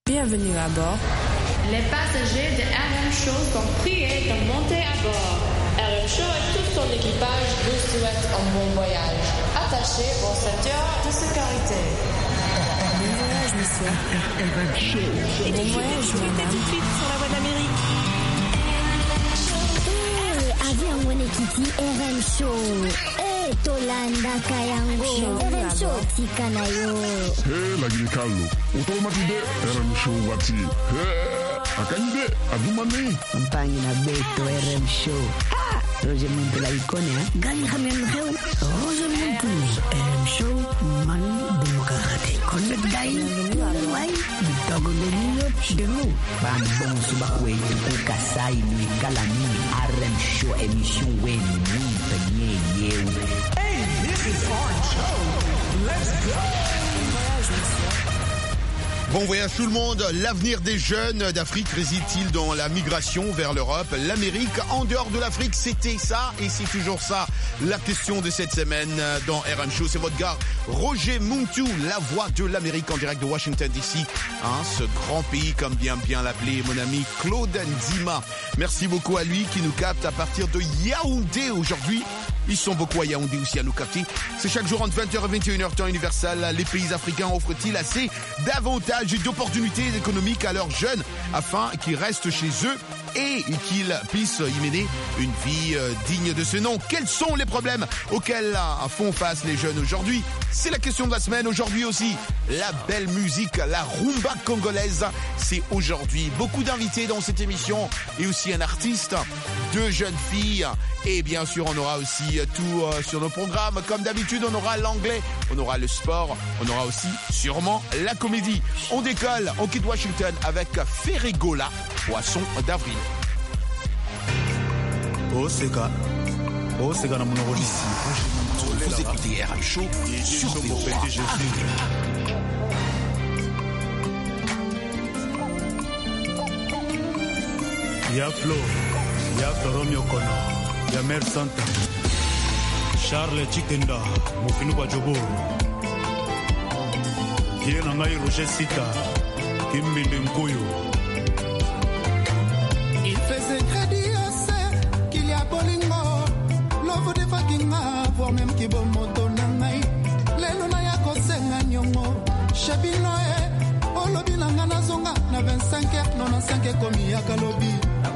Bienvenue à bord. Les passagers de RM Show sont priés de monter à bord. RM Show et tout son équipage vous souhaitent un bon voyage. Attachez vos ceintures de sécurité. Bon voyage, monsieur. RM Show. Bon voyage, madame. Tout de suite sur la voie de l'Amérique. Avion Wenekiti RM Show. Tolanda Kayango RM Show Tikanayo. Lagi Carlo. Automatide RM Show wati. Akanyide adumani. Mpangi na Beto RM Show. Roger Montula ikone Gali Hamel Heu. Roger Montula RM Show Manu Demokrate. Connect Dai. Wai. Bitago Lenio Denu. Bambon Subakwe Kasai ni Kalani RM Show émission Wen Ni Hey, this is RM Show. Let's go. Bon voyage tout le monde. L'avenir des jeunes d'Afrique réside-t-il dans la migration vers l'Europe, l'Amérique, en dehors de l'Afrique? C'était ça et c'est toujours ça la question de cette semaine dans RM Show. C'est votre gars Roger Muntu, la voix de l'Amérique en direct de Washington DC. Ce grand pays comme bien l'appeler mon ami Claude Ndima. Merci beaucoup à lui qui nous capte à partir de Yaoundé aujourd'hui. Ils sont beaucoup à Yaoundé aussi à nous capter. C'est chaque jour entre 20h et 21h temps universel. Les pays africains offrent-ils assez d'avantages et d'opportunités économiques à leurs jeunes afin qu'ils restent chez eux et qu'ils puissent y mener une vie digne de ce nom? Quels sont les problèmes auxquels font face les jeunes aujourd'hui? C'est la question de la semaine. Aujourd'hui aussi, la belle musique, la rumba congolaise, c'est aujourd'hui. Beaucoup d'invités dans cette émission et aussi un artiste, 2 jeunes filles et bien sûr on aura aussi tout sur nos programmes. Comme d'habitude, on aura l'anglais, on aura le sport, on aura aussi sûrement la comédie. On décolle, on quitte Washington avec Ferregola, poisson d'avril. Oseka na monoko d'ici. Vous écoutez RM Show sur VOA. Ya Flo, ya Toromio Kono, ya Mère Santa, Charles Chikenda, Mokinu Bajobo, Ye Nangai Roger Sita, Kimbinde Nkoyo. Il faisait crédit assez qu'il y a bolingo, l'offre de fakinga, voire même qui bon moto nangai, lelo na ya kosenga nyongo, Shabinoe, Olobi Langana Zonga, na 25 95 komi ya Kalobi.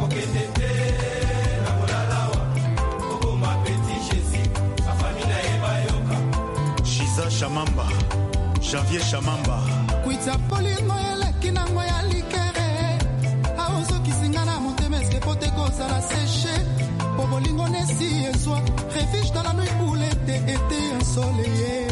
Shiza Shamamba, Javier Shamamba. Kuita polingo eleki na ngoya likere. Aozo kisingana montemeske pote koza la séché. Pobolingo nesi ezwa, refuge dans la nuit où l'été était ensoleillé.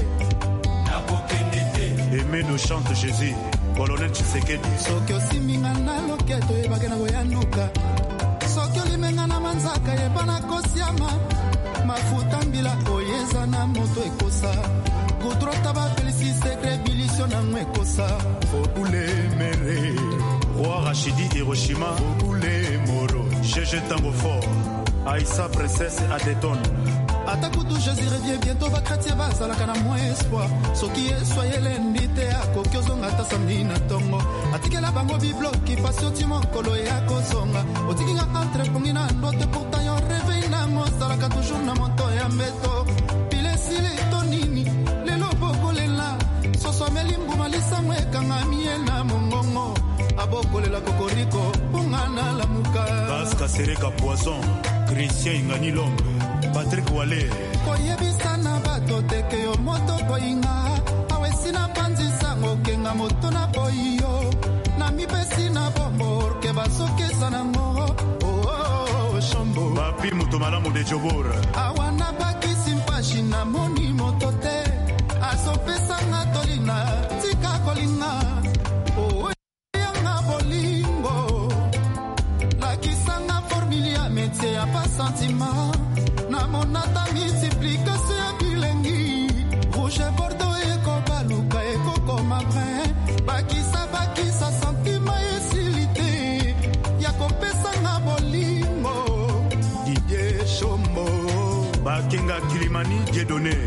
Aimé nous chante Jésus, Colonel Tshisekedi. Sokyo siminga na loketo ebake na boyanduka. Sokyo limenga na manzaka yebana kosiama. Mafuta mbila oyeza na moto ekosa. Goudrota ba félici secret bilisio na mwekosa. Fobule mere, Roi Rachidi Hiroshima. Fobule moro, GG Tango fort. Aïssa princesse Adéton. Atakutu Jésus revient bientôt, va chrétien va salaka na moins espoir. Soki soyez l'endite à kokyozonga ta samedi na tongo. Atikela bango biblo qui passe au timon kolo ya kozonga. Otikinga entre pongina ndote pourtant yo réveil na mo salaka toujours na monto ya mbeto. Pile sile tonini lelo bokolela. Soso melimbu malisa mwekanga mie na mongongo. Abokolela kokoriko pungana la muka. Baska Sereka Poisson, Christian Ingani Lombe. Patrick Wale koyebisa na bato teke yo moto koinga awesi na panzisa ngokenga moto na boyo na mipesi na bombo ke basokesa na ngo oh shombo Papi muto malamu de Jobor awana bakisi mpashi na moni moto te asopesa nga tolina tika kolinga oh yanga bolingo la kisanga formilia métier ya pas sentiment. Na monata multiplication ya bilengi rouge bordeaux et kobaluka et koko mabrin bakisa sentiment et silité ya kopesa na bolingo Didier Chombo Bakenga Kilimani Dieudonné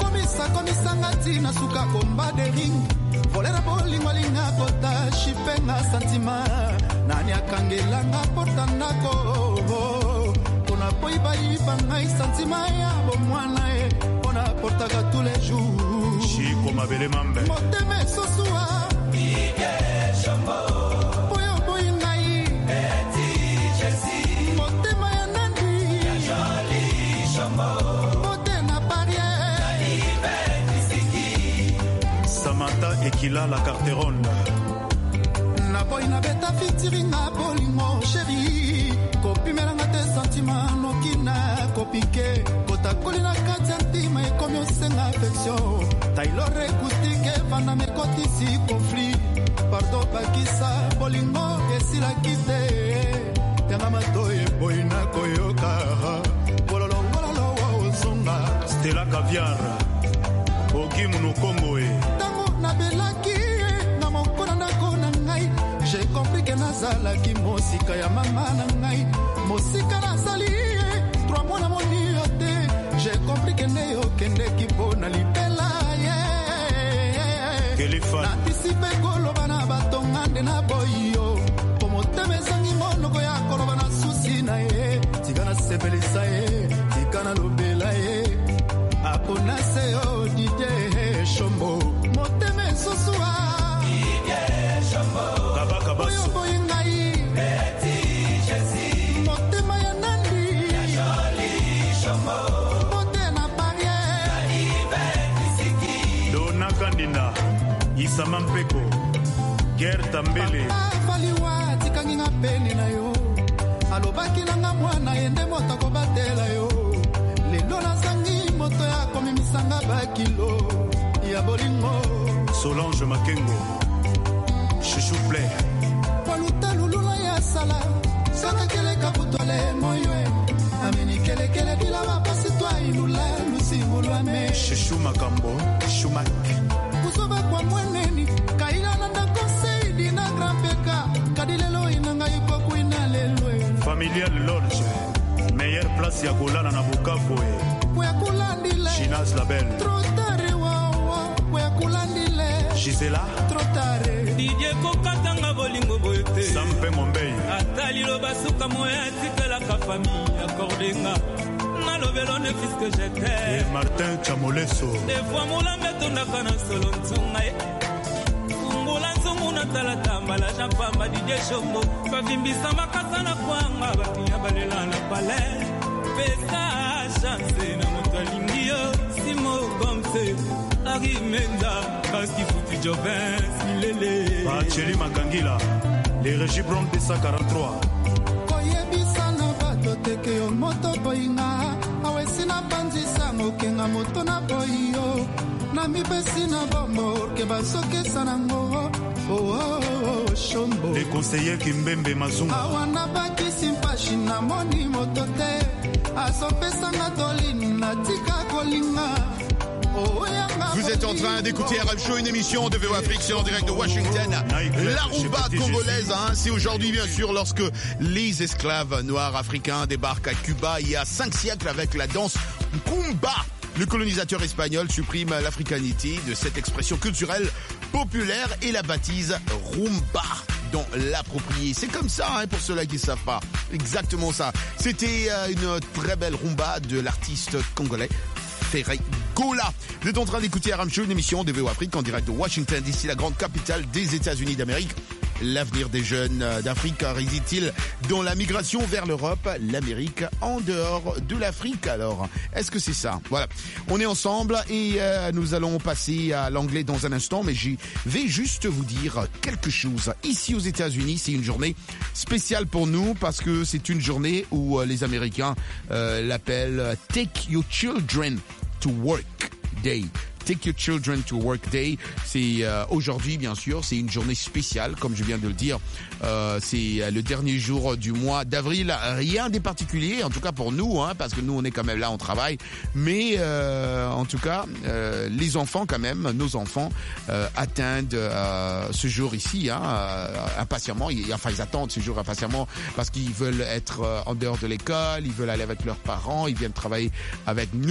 komisa ngati na suka komba de ring volera bolingo linga kota shipenga santima nani akangelanga porta ndako pona poiba ngai santima ya bomwana pona portaka tous les jours Chico mabele mambe moteme sosua ige shambo poyo boy ngai eti jesi motema ya nandi ya jali shambo motena parie naive kisiki Samantha Ekila la carte ronde na boy na beta fitiringa bolingo chéri kopimelanga te sentima nokina kopike kotakolina kati ya ntima ekomi osenga affection taylor ekutike vanda mekotisi conflit pardo bakisa bolingo esilaki te yanga matoye boy na koyoka bololongolalowa ozonga Stella Caviar Oki Munokongo ntango nabelaki na mokona ndako na ngai j'ai compris que nazalaki mosika ya mama na ngai mosika nazali 3 mois na moni yo te j'ai compris que nde okendeki mpona libela natisipe koloba na batonga nde na boyi yo po motema ezangi monoko ya koloba na susi na ye tika nasepelisa ye tika nalobela ye apona se yo didie shombo motema esusua oyo boyi ngai motema ya nandi bote na parie Dona Kandina Isama Mpeko Gerta Mbele avaliwa tikangi nga peni na yo alobaki nanga mwana yende moto akobatela yo lelo nazangi moto ya komimisanga bakilo ya bolingo Solange Makengo Chouchou Play waluta lulula ya sala sakakeleka butole moywe amenikelekele bila bapasi twa ilula lusimulwame Chouchou Makambo Choumac kusoba kwa mweneni kaila nanda konseidi na grampeka kadilelo inanga ipokuina lelwe Familial Lodge Meilleure place ya kolala na Bukavu kuyakulandile Chinaz Label trotare wawa kuyakulandile Gisela trotare Didier kokatanga bolingo boyote Sampe Mombei atali loba suka moya tikelaka famille accordenga nalobelo ne fils que j'étais et Martin Chamoleso des fois molambe tondaka na solo nzunga ngula nzungu na talata mbala japamba Didier Shombo bavimbisa makasa na kwanga bakinya balela na palais pesa chance na moto alingi yo simo bomse arimenda kasi futi Jovin Silele Bacheli Makangila les Régis Bron 243 koyebisa na bato teke yo moto boyinga awesi na banzisa mokenga moto na boyi yo na mipesi na bombo ke basokesa nango shombo les conseillers Kimbembe Mazunga awa nabakisi mpashi na moni moto te azopesanga tolini na tika kolinga. Vous êtes en train d'écouter RM Show, une émission de VO Afrique, c'est en direct de Washington. La rumba congolaise, c'est aujourd'hui bien sûr lorsque les esclaves noirs africains débarquent à Cuba il y a 5 siècles avec la danse Kumba. Le colonisateur espagnol supprime l'africanité de cette expression culturelle populaire et la baptise rumba, dont l'approprié. C'est comme ça, pour ceux-là qui ne savent pas. Exactement ça. C'était une très belle rumba de l'artiste congolais Ferré Gola. Vous êtes en train d'écouter RM Show, une émission de VO Afrique en direct de Washington, d'ici la grande capitale des États-Unis d'Amérique. L'avenir des jeunes d'Afrique réside-t-il dans la migration vers l'Europe, l'Amérique, en dehors de l'Afrique? Alors, est-ce que c'est ça? Voilà. On est ensemble et nous allons passer à l'anglais dans un instant, mais je vais juste vous dire quelque chose. Ici aux États-Unis, c'est une journée spéciale pour nous parce que c'est une journée où les Américains l'appellent Take Your Children to Work Day. Take Your Children to Work Day. C'est aujourd'hui, bien sûr, c'est une journée spéciale, comme je viens de le dire. C'est le dernier jour du mois d'avril. Rien de particulier, en tout cas pour nous, parce que nous, on est quand même là, on travaille. Mais en tout cas, les enfants, quand même, nos enfants, attendent ce jour ici, impatiemment. Enfin, ils attendent ce jour impatiemment parce qu'ils veulent être en dehors de l'école, ils veulent aller avec leurs parents, ils viennent travailler avec nous.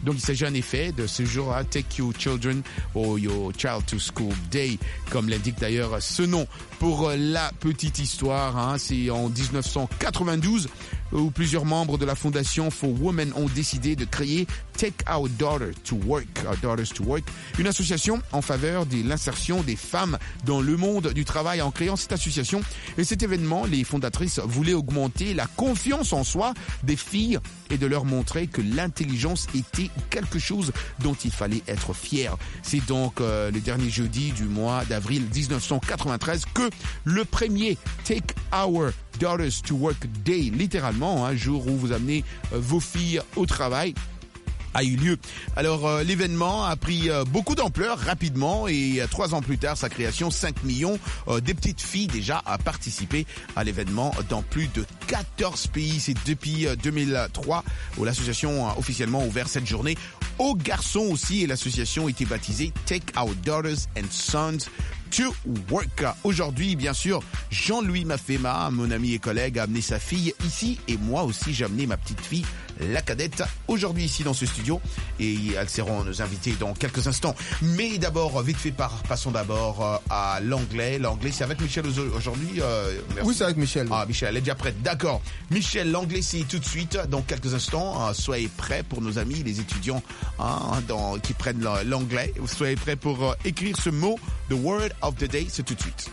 Donc il s'agit en effet de ce jour à Take Your Children or Your Child to School Day, comme l'indique d'ailleurs ce nom. Pour la petite histoire, c'est en 1992 où plusieurs membres de la fondation For Women ont décidé de créer Take Our Daughters to Work, une association en faveur de l'insertion des femmes dans le monde du travail. En créant cette association et cet événement, les fondatrices voulaient augmenter la confiance en soi des filles et de leur montrer que l'intelligence était quelque chose dont il fallait être fier. C'est donc le dernier jeudi du mois d'avril 1993 que le premier Take Our Daughters to Work Day, littéralement, un jour où vous amenez vos filles au travail, a eu lieu. Alors l'événement a pris beaucoup d'ampleur rapidement et 3 ans plus tard, sa création, 5 millions des petites filles déjà à participer à l'événement dans plus de 14 pays. C'est depuis 2003 où l'association a officiellement ouvert cette journée aux garçons aussi et l'association a été baptisée Take Our Daughters and Sons to Work. Aujourd'hui, bien sûr, Jean-Louis Mafema, mon ami et collègue, a amené sa fille ici et moi aussi j'ai amené ma petite fille, la cadette, aujourd'hui ici dans ce studio et elles seront nos invités dans quelques instants. Mais d'abord, vite fait, passons d'abord à l'anglais. L'anglais, c'est avec Michel aujourd'hui. Oui, c'est avec Michel. Ah, Michel, elle est déjà prête. D'accord. Michel, l'anglais, c'est tout de suite dans quelques instants. Soyez prêts pour nos amis, les étudiants qui prennent l'anglais. Soyez prêts pour écrire ce mot, the word of the day, c'est tout de suite.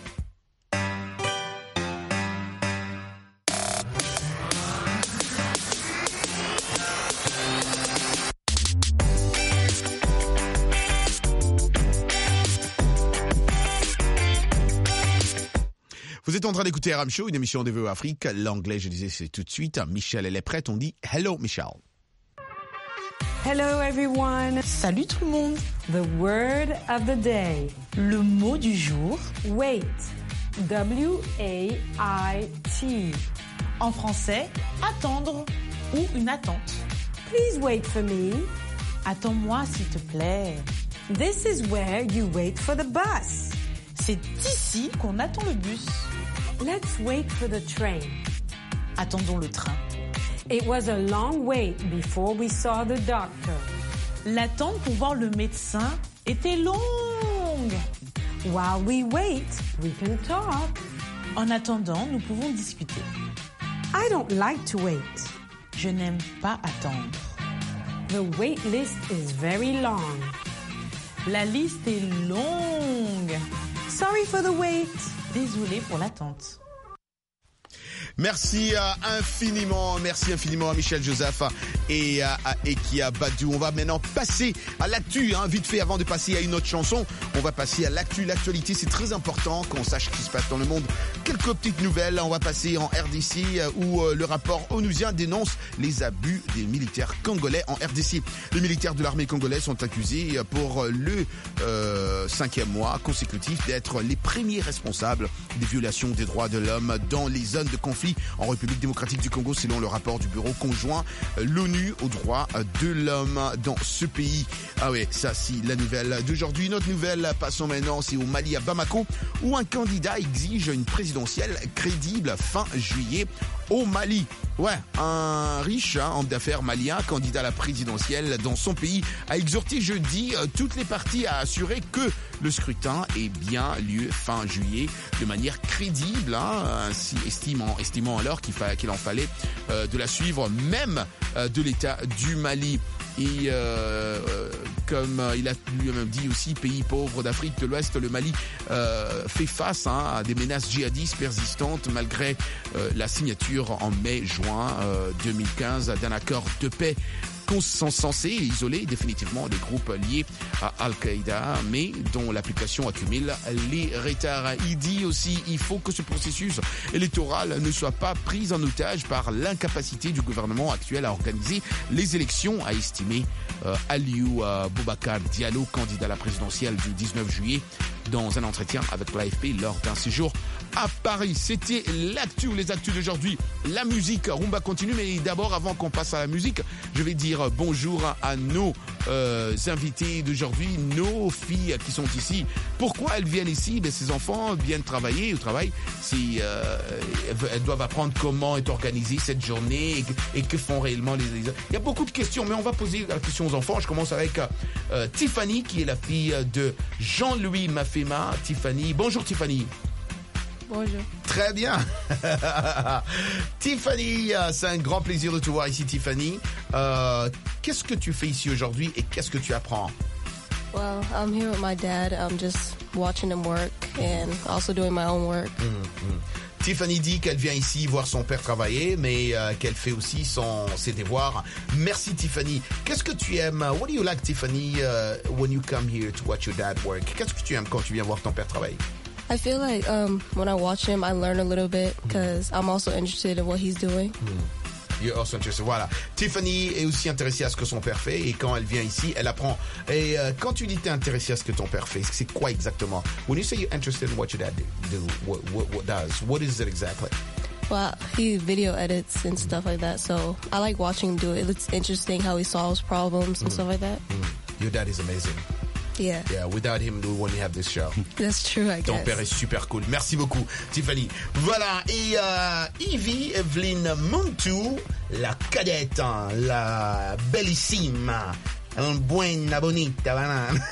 Vous êtes en train d'écouter RM Show, une émission de VO Afrique. L'anglais, je disais, c'est tout de suite. Michel, elle est prête. On dit hello, Michel. Hello everyone. Salut tout le monde. The word of the day. Le mot du jour. Wait. W-A-I-T. En français, attendre ou une attente. Please wait for me. Attends-moi s'il te plaît. This is where you wait for the bus. C'est ici qu'on attend le bus. Let's wait for the train. Attendons le train. It was a long wait before we saw the doctor. L'attente pour voir le médecin était longue. While we wait, we can talk. En attendant, nous pouvons discuter. I don't like to wait. Je n'aime pas attendre. The wait list is very long. La liste est longue. Sorry for the wait. Désolé pour l'attente. Merci infiniment à Michel Joseph et à Ekia Badou. On va maintenant passer à l'actu, vite fait avant de passer à une autre chanson. On va passer à l'actu. L'actualité, c'est très important qu'on sache ce qui se passe dans le monde. Quelques petites nouvelles. On va passer en RDC où le rapport onusien dénonce les abus des militaires congolais en RDC. Les militaires de l'armée congolaise sont accusés pour le 5e mois consécutif d'être les premiers responsables des violations des droits de l'homme dans les zones de conflit en République démocratique du Congo, selon le rapport du bureau conjoint l'ONU aux droits de l'homme dans ce pays. Ah ouais, ça c'est la nouvelle d'aujourd'hui. Une autre nouvelle, passons maintenant, c'est au Mali, à Bamako, où un candidat exige une présidentielle crédible fin juillet au Mali. Ouais, un riche homme d'affaires malien, candidat à la présidentielle dans son pays, a exhorté jeudi toutes les parties à assurer que le scrutin ait bien lieu fin juillet de manière crédible, ainsi estimant alors qu'il en fallait de la suivre même de l'État du Mali. Et comme il a lui-même dit aussi, pays pauvre d'Afrique de l'Ouest, le Mali fait face à des menaces djihadistes persistantes malgré la signature en mai-juin 2015 d'un accord de paix sont censés isoler définitivement les groupes liés à Al-Qaïda, mais dont l'application accumule les retards. Il dit aussi qu'il faut que ce processus électoral ne soit pas pris en otage par l'incapacité du gouvernement actuel à organiser les élections, a estimé Aliou Boubacar Diallo, candidat à la présidentielle du 19 juillet, dans un entretien avec l'AFP lors d'un séjour à Paris. C'était l'actu, les actus d'aujourd'hui. La musique, Rumba continue, mais d'abord, avant qu'on passe à la musique, je vais dire bonjour à nos invités d'aujourd'hui, nos filles qui sont ici. Pourquoi elles viennent ici? Ces enfants viennent travailler au travail. Elles doivent apprendre comment est organisée cette journée et que font réellement les... Il y a beaucoup de questions, mais on va poser la question aux enfants. Je commence avec Tiffany, qui est la fille de Jean-Louis Mafema. Tiffany, bonjour Tiffany. Bonjour. Très bien. Tiffany, c'est un grand plaisir de te voir ici, Tiffany. Qu'est-ce que tu fais ici aujourd'hui et qu'est-ce que tu apprends? Well, I'm here with my dad. I'm just watching him work and also doing my own work. Tiffany dit qu'elle vient ici voir son père travailler, mais qu'elle fait aussi ses devoirs. Merci Tiffany. Qu'est-ce que tu aimes? What do you like, Tiffany, when you come here to watch your dad work? Qu'est-ce que tu aimes quand tu viens voir ton père travailler? I feel like when I watch him, I learn a little bit because I'm also interested in what he's doing. You're also interested. Voilà. Tiffany est aussi intéressée à ce que son père fait et quand elle vient ici, elle apprend. Et quand tu dis t'es intéressée à ce que ton père fait, c'est quoi exactement? When you say you're interested in what your dad do, what does? What is it exactly? Well, he video edits and stuff like that, so I like watching him do it. It's interesting how he solves problems and stuff like that. Your dad is amazing. Yeah. Yeah, without him, we wouldn't have this show. That's true, I guess. Ton père est super cool. Merci beaucoup, Tiffany. Voilà, et Evie Evelyn Muntu, la cadette, la bellissime, buena bonita banane.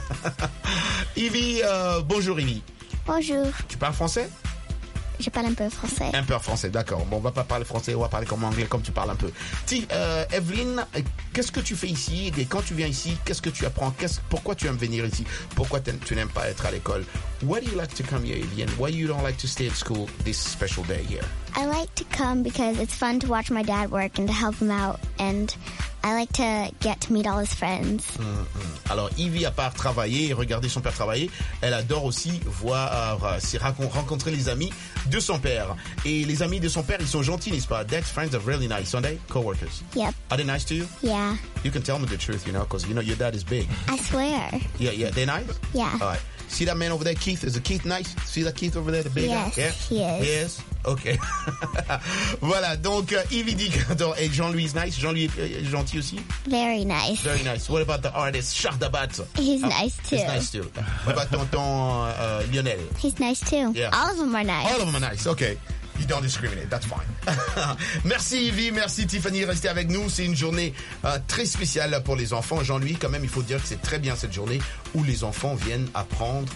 Evie, bonjour Evie. Bonjour. Tu parles français? Je parle un peu français. Un peu français, d'accord. Bon, on va pas parler français, on va parler comme anglais, comme tu parles un peu. Evelyn, qu'est-ce que tu fais ici? Et quand tu viens ici, qu'est-ce que tu apprends? Pourquoi tu aimes venir ici? Pourquoi tu n'aimes pas être à l'école? Why do you like to come here, Evelyn? Why you don't like to stay at school this special day here? I like to come because it's fun to watch my dad work and to help him out, and I like to get to meet all his friends. Alors, Evie, à part travailler et regarder son père travailler, elle adore aussi rencontrer les amis de son père. Et les amis de son père, ils sont gentils, n'est-ce pas? Dad's friends are really nice, aren't they? Co-workers. Yep. Are they nice to you? Yeah. You can tell me the truth, because your dad is big. I swear. Yeah, they're nice? Yeah. All right. See that man over there, Keith? Is Keith nice? See that Keith over there, the big guy? Yeah? He is. Yes. OK. Voilà, donc Evie dit que Jean-Louis is nice. Jean-Louis est gentil aussi? Very nice. Very nice. What about the artist, Shardabat? He's nice too. He's nice too. What about tonton Lionel? He's nice too. Yeah. All of them are nice. All of them are nice, OK. You don't discriminate, that's fine. Merci Evie, merci Tiffany, restez avec nous. C'est une journée très spéciale pour les enfants. Jean-Louis, quand même, il faut dire que c'est très bien cette journée où les enfants viennent apprendre.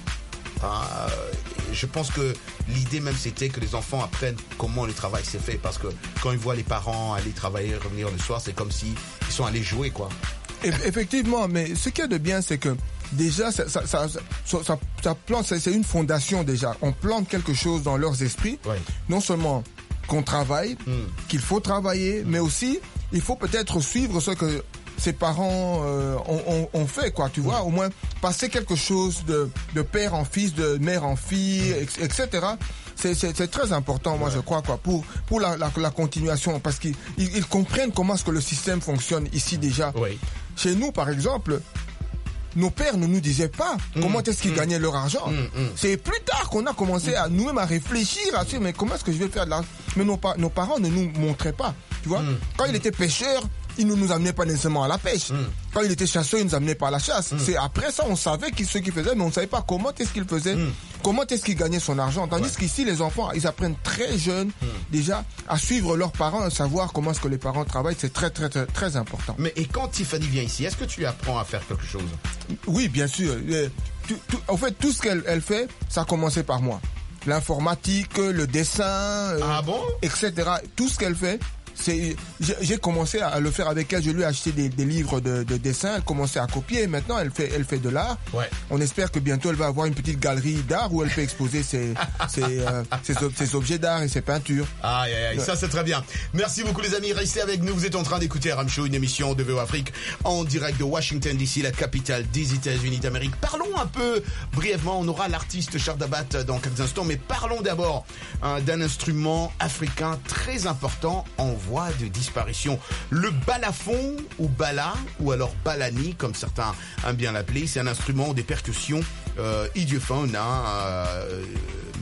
Je pense que l'idée même c'était que les enfants apprennent comment le travail s'est fait, parce que quand ils voient les parents aller travailler, revenir le soir, c'est comme si ils sont allés jouer, quoi. Effectivement, mais ce qu'il y a de bien, c'est que déjà, ça plante, c'est une fondation déjà. On plante quelque chose dans leurs esprits. Ouais. Non seulement qu'on travaille, qu'il faut travailler, mais aussi, il faut peut-être suivre ce que ses parents ont fait, quoi, tu vois, au moins passer quelque chose de père en fils, de mère en fille, etc. C'est très important, moi, je crois, quoi, pour la continuation, parce qu'ils comprennent comment est-ce que le système fonctionne ici déjà. Oui. Chez nous, par exemple, nos pères ne nous disaient pas comment est-ce qu'ils gagnaient leur argent. C'est plus tard qu'on a commencé à nous-mêmes à réfléchir à ça, mais comment est-ce que je vais faire de l'argent? Mais nos parents ne nous montraient pas, tu vois. Quand il était pêcheur, il ne nous amenait pas nécessairement à la pêche. Quand il était chasseur, il ne nous amenait pas à la chasse. C'est après ça, on savait ce qu'il faisait, mais on ne savait pas comment est-ce qu'il faisait, comment est-ce qu'il gagnait son argent. Tandis qu'ici, les enfants, ils apprennent très jeunes déjà à suivre leurs parents, à savoir comment est-ce que les parents travaillent. C'est très, très, très, très important. Mais et quand Tiffany vient ici, est-ce que tu lui apprends à faire quelque chose? Oui, bien sûr. En fait, tout ce qu'elle fait, ça a commencé par moi. L'informatique, le dessin, etc. Tout ce qu'elle fait, j'ai commencé à le faire avec elle. Je lui ai acheté des livres de dessin. Elle commençait à copier. Maintenant, elle fait de l'art. Ouais. On espère que bientôt, elle va avoir une petite galerie d'art où elle peut exposer ses objets d'art et ses peintures. Aïe, ça c'est très bien. Merci beaucoup les amis. Restez avec nous. Vous êtes en train d'écouter RM Show, une émission de VO Afrique en direct de Washington DC, la capitale des États-Unis d'Amérique. Parlons un peu brièvement. On aura l'artiste Shardabat dans quelques instants, mais parlons d'abord d'un instrument africain très important en voie de disparition. Le balafon ou bala, ou alors balani comme certains aiment bien l'appeler, c'est un instrument des percussions idiophones,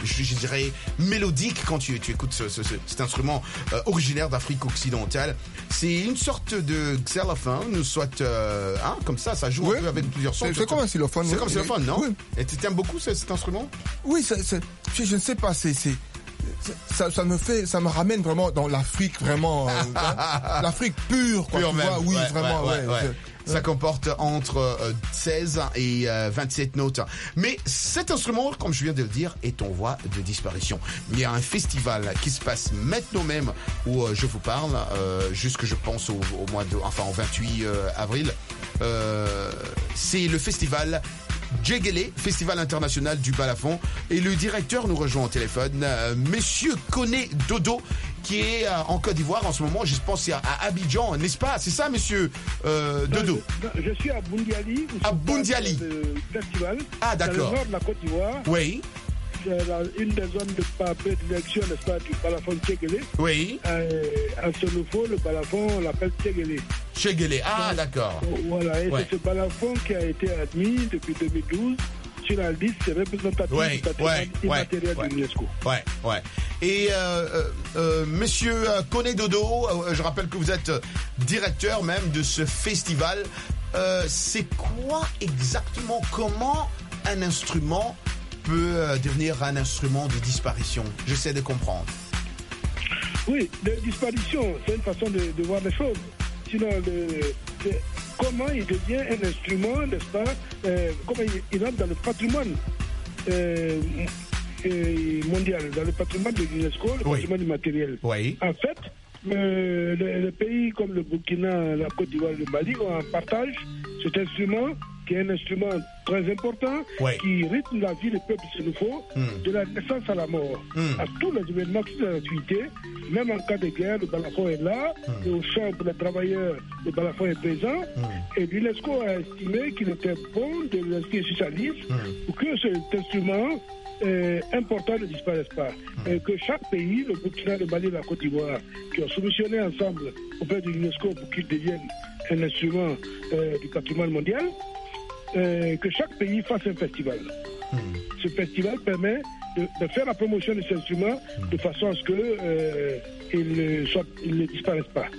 je dirais, mélodique quand tu écoutes cet instrument originaire d'Afrique occidentale. C'est une sorte de xylophone, soit comme ça joue un peu avec plusieurs sons. C'est comme un xylophone. C'est comme un xylophone, non? Oui. Et tu aimes beaucoup cet instrument? Oui, je ne sais pas, ça me ramène vraiment dans l'Afrique, vraiment, l'Afrique pure, quoi, pure tu même. vois, oui, Ouais, vraiment, ouais. Ça comporte entre 16 et 27 notes. Mais cet instrument, comme je viens de le dire, est en voie de disparition. Il y a un festival qui se passe maintenant même où je vous parle, jusque je pense au 28 avril. C'est le festival Djegele, Festival international du balafon, et le directeur nous rejoint au téléphone, Monsieur Koné Dodo, qui est en Côte d'Ivoire en ce moment. Je pense c'est à Abidjan, n'est-ce pas? C'est ça, Monsieur Dodo? Je suis à Boundiali. À Boundiali. Le festival. Ah, d'accord. Dans le nord de la Côte d'Ivoire. Oui. C'est une des zones de prédilection, n'est-ce pas, du balafon Djegele. Oui. À Sonofo, le balafon, on l'appelle Djegele. Djegele, d'accord. Voilà, et c'est ce balafon qui a été admis depuis 2012 sur la liste représentative du patrimoine immatériel de l'UNESCO. Ouais. Et Monsieur Koné Dodo, je rappelle que vous êtes directeur même de ce festival. C'est quoi exactement, comment un instrument peut devenir un instrument de disparition? J'essaie de comprendre. Oui, de disparition, c'est une façon de voir les choses. Sinon, comment il devient un instrument, n'est-ce pas, comment il entre dans le patrimoine mondial, dans le patrimoine de l'UNESCO, le patrimoine immatériel. Oui. En fait, les pays comme le Burkina, la Côte d'Ivoire, le Mali ont en partage cet instrument qui est un instrument très important, qui rythme la vie des peuples sénégalais, de la naissance à la mort. À tous les événements, toutes les activités, même en cas de guerre, le balafon est là, et au champ pour les travailleurs, le balafon est présent, et l'UNESCO a estimé qu'il était bon de l'inscrire sur sa liste pour que cet instrument important ne disparaisse pas. Et que chaque pays, le Burkina, le Mali et la Côte d'Ivoire, qui ont soumissionné ensemble auprès de l'UNESCO pour qu'il devienne un instrument du patrimoine mondial, que chaque pays fasse un festival. Ce festival permet de faire la promotion de cet instrument de façon à ce qu'il ne disparaisse pas.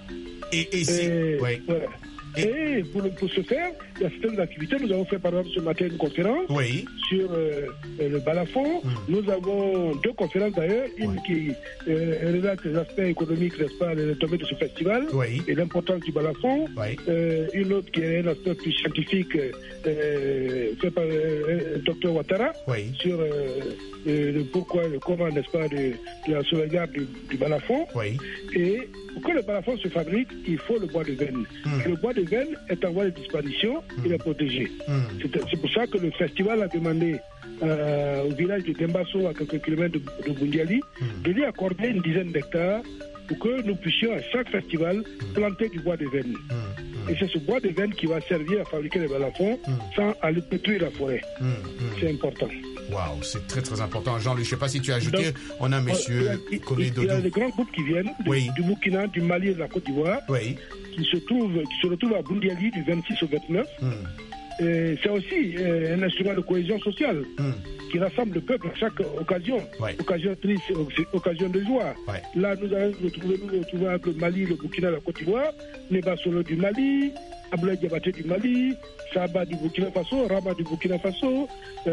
Voilà. Et pour ce faire, il y a certaines activités. Nous avons fait par exemple ce matin une conférence sur le balafon. Nous avons 2 conférences d'ailleurs, une qui relate les aspects économiques, n'est-ce pas, les retombées de ce festival et l'importance du balafon. Une autre qui est un aspect plus scientifique fait par le docteur Ouattara sur le pourquoi et le comment, n'est-ce pas, de la sauvegarde du balafon. Et pour que le balafon se fabrique, il faut le bois de veine. Le bois de veine est en voie de disparition, il est protégé. C'est pour ça que le festival a demandé au village de Dembasso, à quelques kilomètres de Boundiali, de lui accorder une dizaine d'hectares pour que nous puissions à chaque festival planter du bois de veine. Et c'est ce bois de veine qui va servir à fabriquer les balafons sans aller détruire la forêt. C'est important. Waouh, c'est très très important. Jean-Luc, je ne sais pas si tu as ajouté, on a monsieur Koné Dodo. Il y a des grands groupes qui viennent du Burkina, du Mali et de la Côte d'Ivoire qui se retrouvent à Boundiali du 26 au 29. C'est aussi un instrument de cohésion sociale qui rassemble le peuple à chaque occasion. Occasion triste, occasion de joie. Là, nous allons nous retrouver avec le Mali, le Burkina, la Côte d'Ivoire, Neba Solo du Mali, Abdoulaye Diabaté du Mali, Saba du Burkina Faso, Rama du Burkina Faso,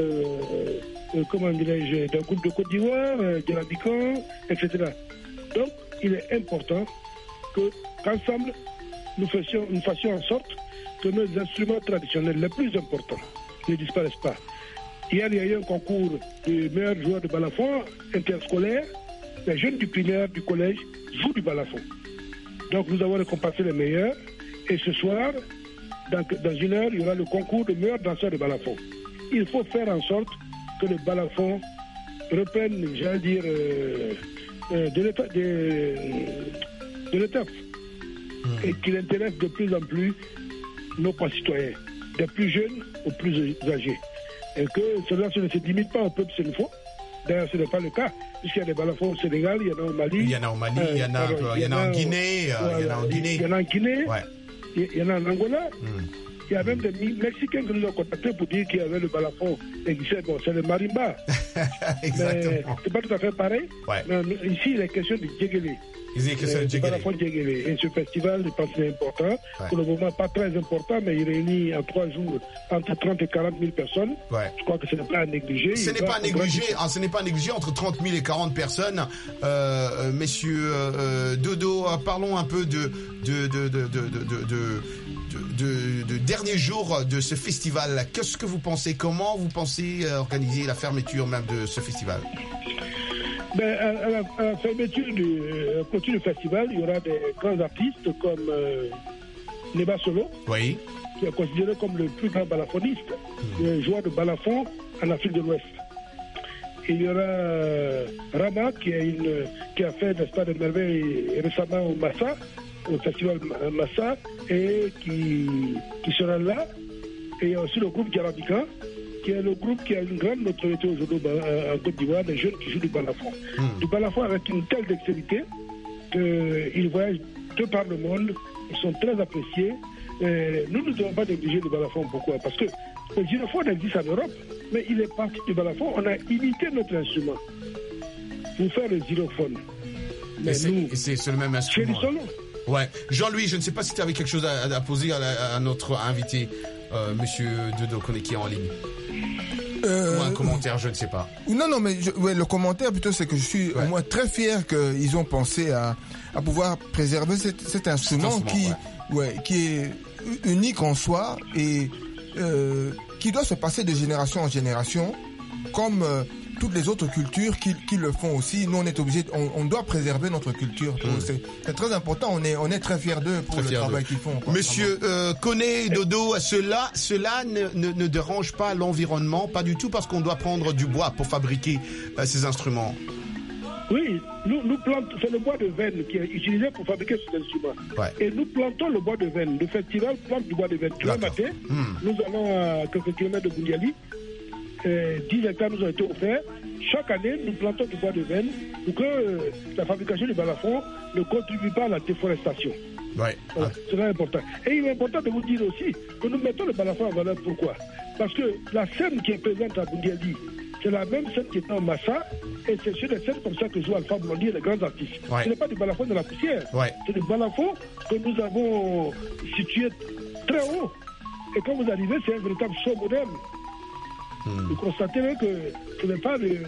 comment dirais-je, d'un groupe de Côte d'Ivoire, de la Bican, etc. Donc, il est important qu'ensemble, nous fassions en sorte que nos instruments traditionnels les plus importants ne disparaissent pas. Hier, il y a eu un concours de meilleurs joueurs de balafon interscolaire. Les jeunes du primaire du collège jouent du balafon. Donc, nous avons récompensé les meilleurs. Et ce soir, dans une heure, il y aura le concours de meilleurs danseurs de balafon. Il faut faire en sorte que le balafon reprenne, j'allais dire, de l'étoffe. Et qu'il intéresse de plus en plus nos concitoyens, des plus jeunes aux plus âgés. Et que cela ne se limite pas au peuple sénégalais. D'ailleurs, ce n'est pas le cas, puisqu'il y a des balafons au Sénégal, il y en a au Mali. Il y en a au Mali, il y en a en Guinée. Il y en a en Guinée, il y en a en Angola. Il y a même des Mexicains qui nous ont contactés pour dire qu'il y avait le balafon existait. Bon, c'est le marimba. Exactement. C'est pas tout à fait pareil. Ouais. Mais ici, il est question de djegele. Le balafon djegele. Et ce festival, je pense que c'est important. Ouais. Pour le moment, pas très important, mais il réunit en 3 jours entre 30 et 40 000 personnes. Ouais. Je crois que ce n'est pas à négliger. Ce n'est pas à négliger entre 30 000 et 40 personnes. Messieurs Dodo, parlons un peu de dernier jour de ce festival. Qu'est-ce que vous pensez? Comment vous pensez organiser la fermeture même de ce festival? À la fermeture du festival, il y aura des grands artistes comme Neba Solo, oui, qui est considéré comme le plus grand balafoniste, le joueur de balafon en Afrique de l'Ouest. Il y aura Rama qui a fait n'est-ce pas, des merveilles récemment au festival Massa, et qui sera là. Et il y a aussi le groupe Jarabika, qui est le groupe qui a une grande notoriété aujourd'hui en Côte d'Ivoire, des jeunes qui jouent du balafon. Du balafon avec une telle dextérité qu'ils voyagent de par le monde, ils sont très appréciés. Nous ne devons pas négliger le balafon. Pourquoi? Parce que le xylophone existe en Europe, mais il est parti du balafon. On a imité notre instrument pour faire le xylophone. Mais c'est le même instrument. C'est le solo. Ouais. Jean-Louis, je ne sais pas si tu avais quelque chose à poser à notre invité, Monsieur Dodo, qui est en ligne. Ou un commentaire, je ne sais pas. Non, mais le commentaire plutôt, c'est que je suis au moins très fier qu'ils ont pensé à pouvoir préserver cet instrument qui est unique en soi et qui doit se passer de génération en génération, comme toutes les autres cultures qui le font aussi. Nous, on est obligé, on doit préserver notre culture. C'est très important. On est très fiers d'eux pour le travail qu'ils font. Monsieur Koné, Dodo, cela ne dérange pas l'environnement, pas du tout, parce qu'on doit prendre du bois pour fabriquer ces instruments. Oui, nous plantons, c'est le bois de veine qui est utilisé pour fabriquer ces instruments. Ouais. Et nous plantons le bois de veine. Le festival plante du bois de veine. Tous les matins, nous allons à quelques kilomètres de Bundiali. 10 hectares nous ont été offerts. Chaque année, nous plantons du bois de veine pour que la fabrication du balafon ne contribue pas à la déforestation. Ouais. Voilà, c'est très important. Et il est important de vous dire aussi que nous mettons le balafon en valeur. Pourquoi? Parce que la scène qui est présente à Bundiali, c'est la même scène qui est en Massa, et c'est sur des scènes comme ça que joue Alpha Blondy et les grands artistes. Ouais. Ce n'est pas du balafon de la poussière, c'est du balafon que nous avons situé très haut. Et quand vous arrivez, c'est un véritable show moderne. Vous constatez que ce n'est pas de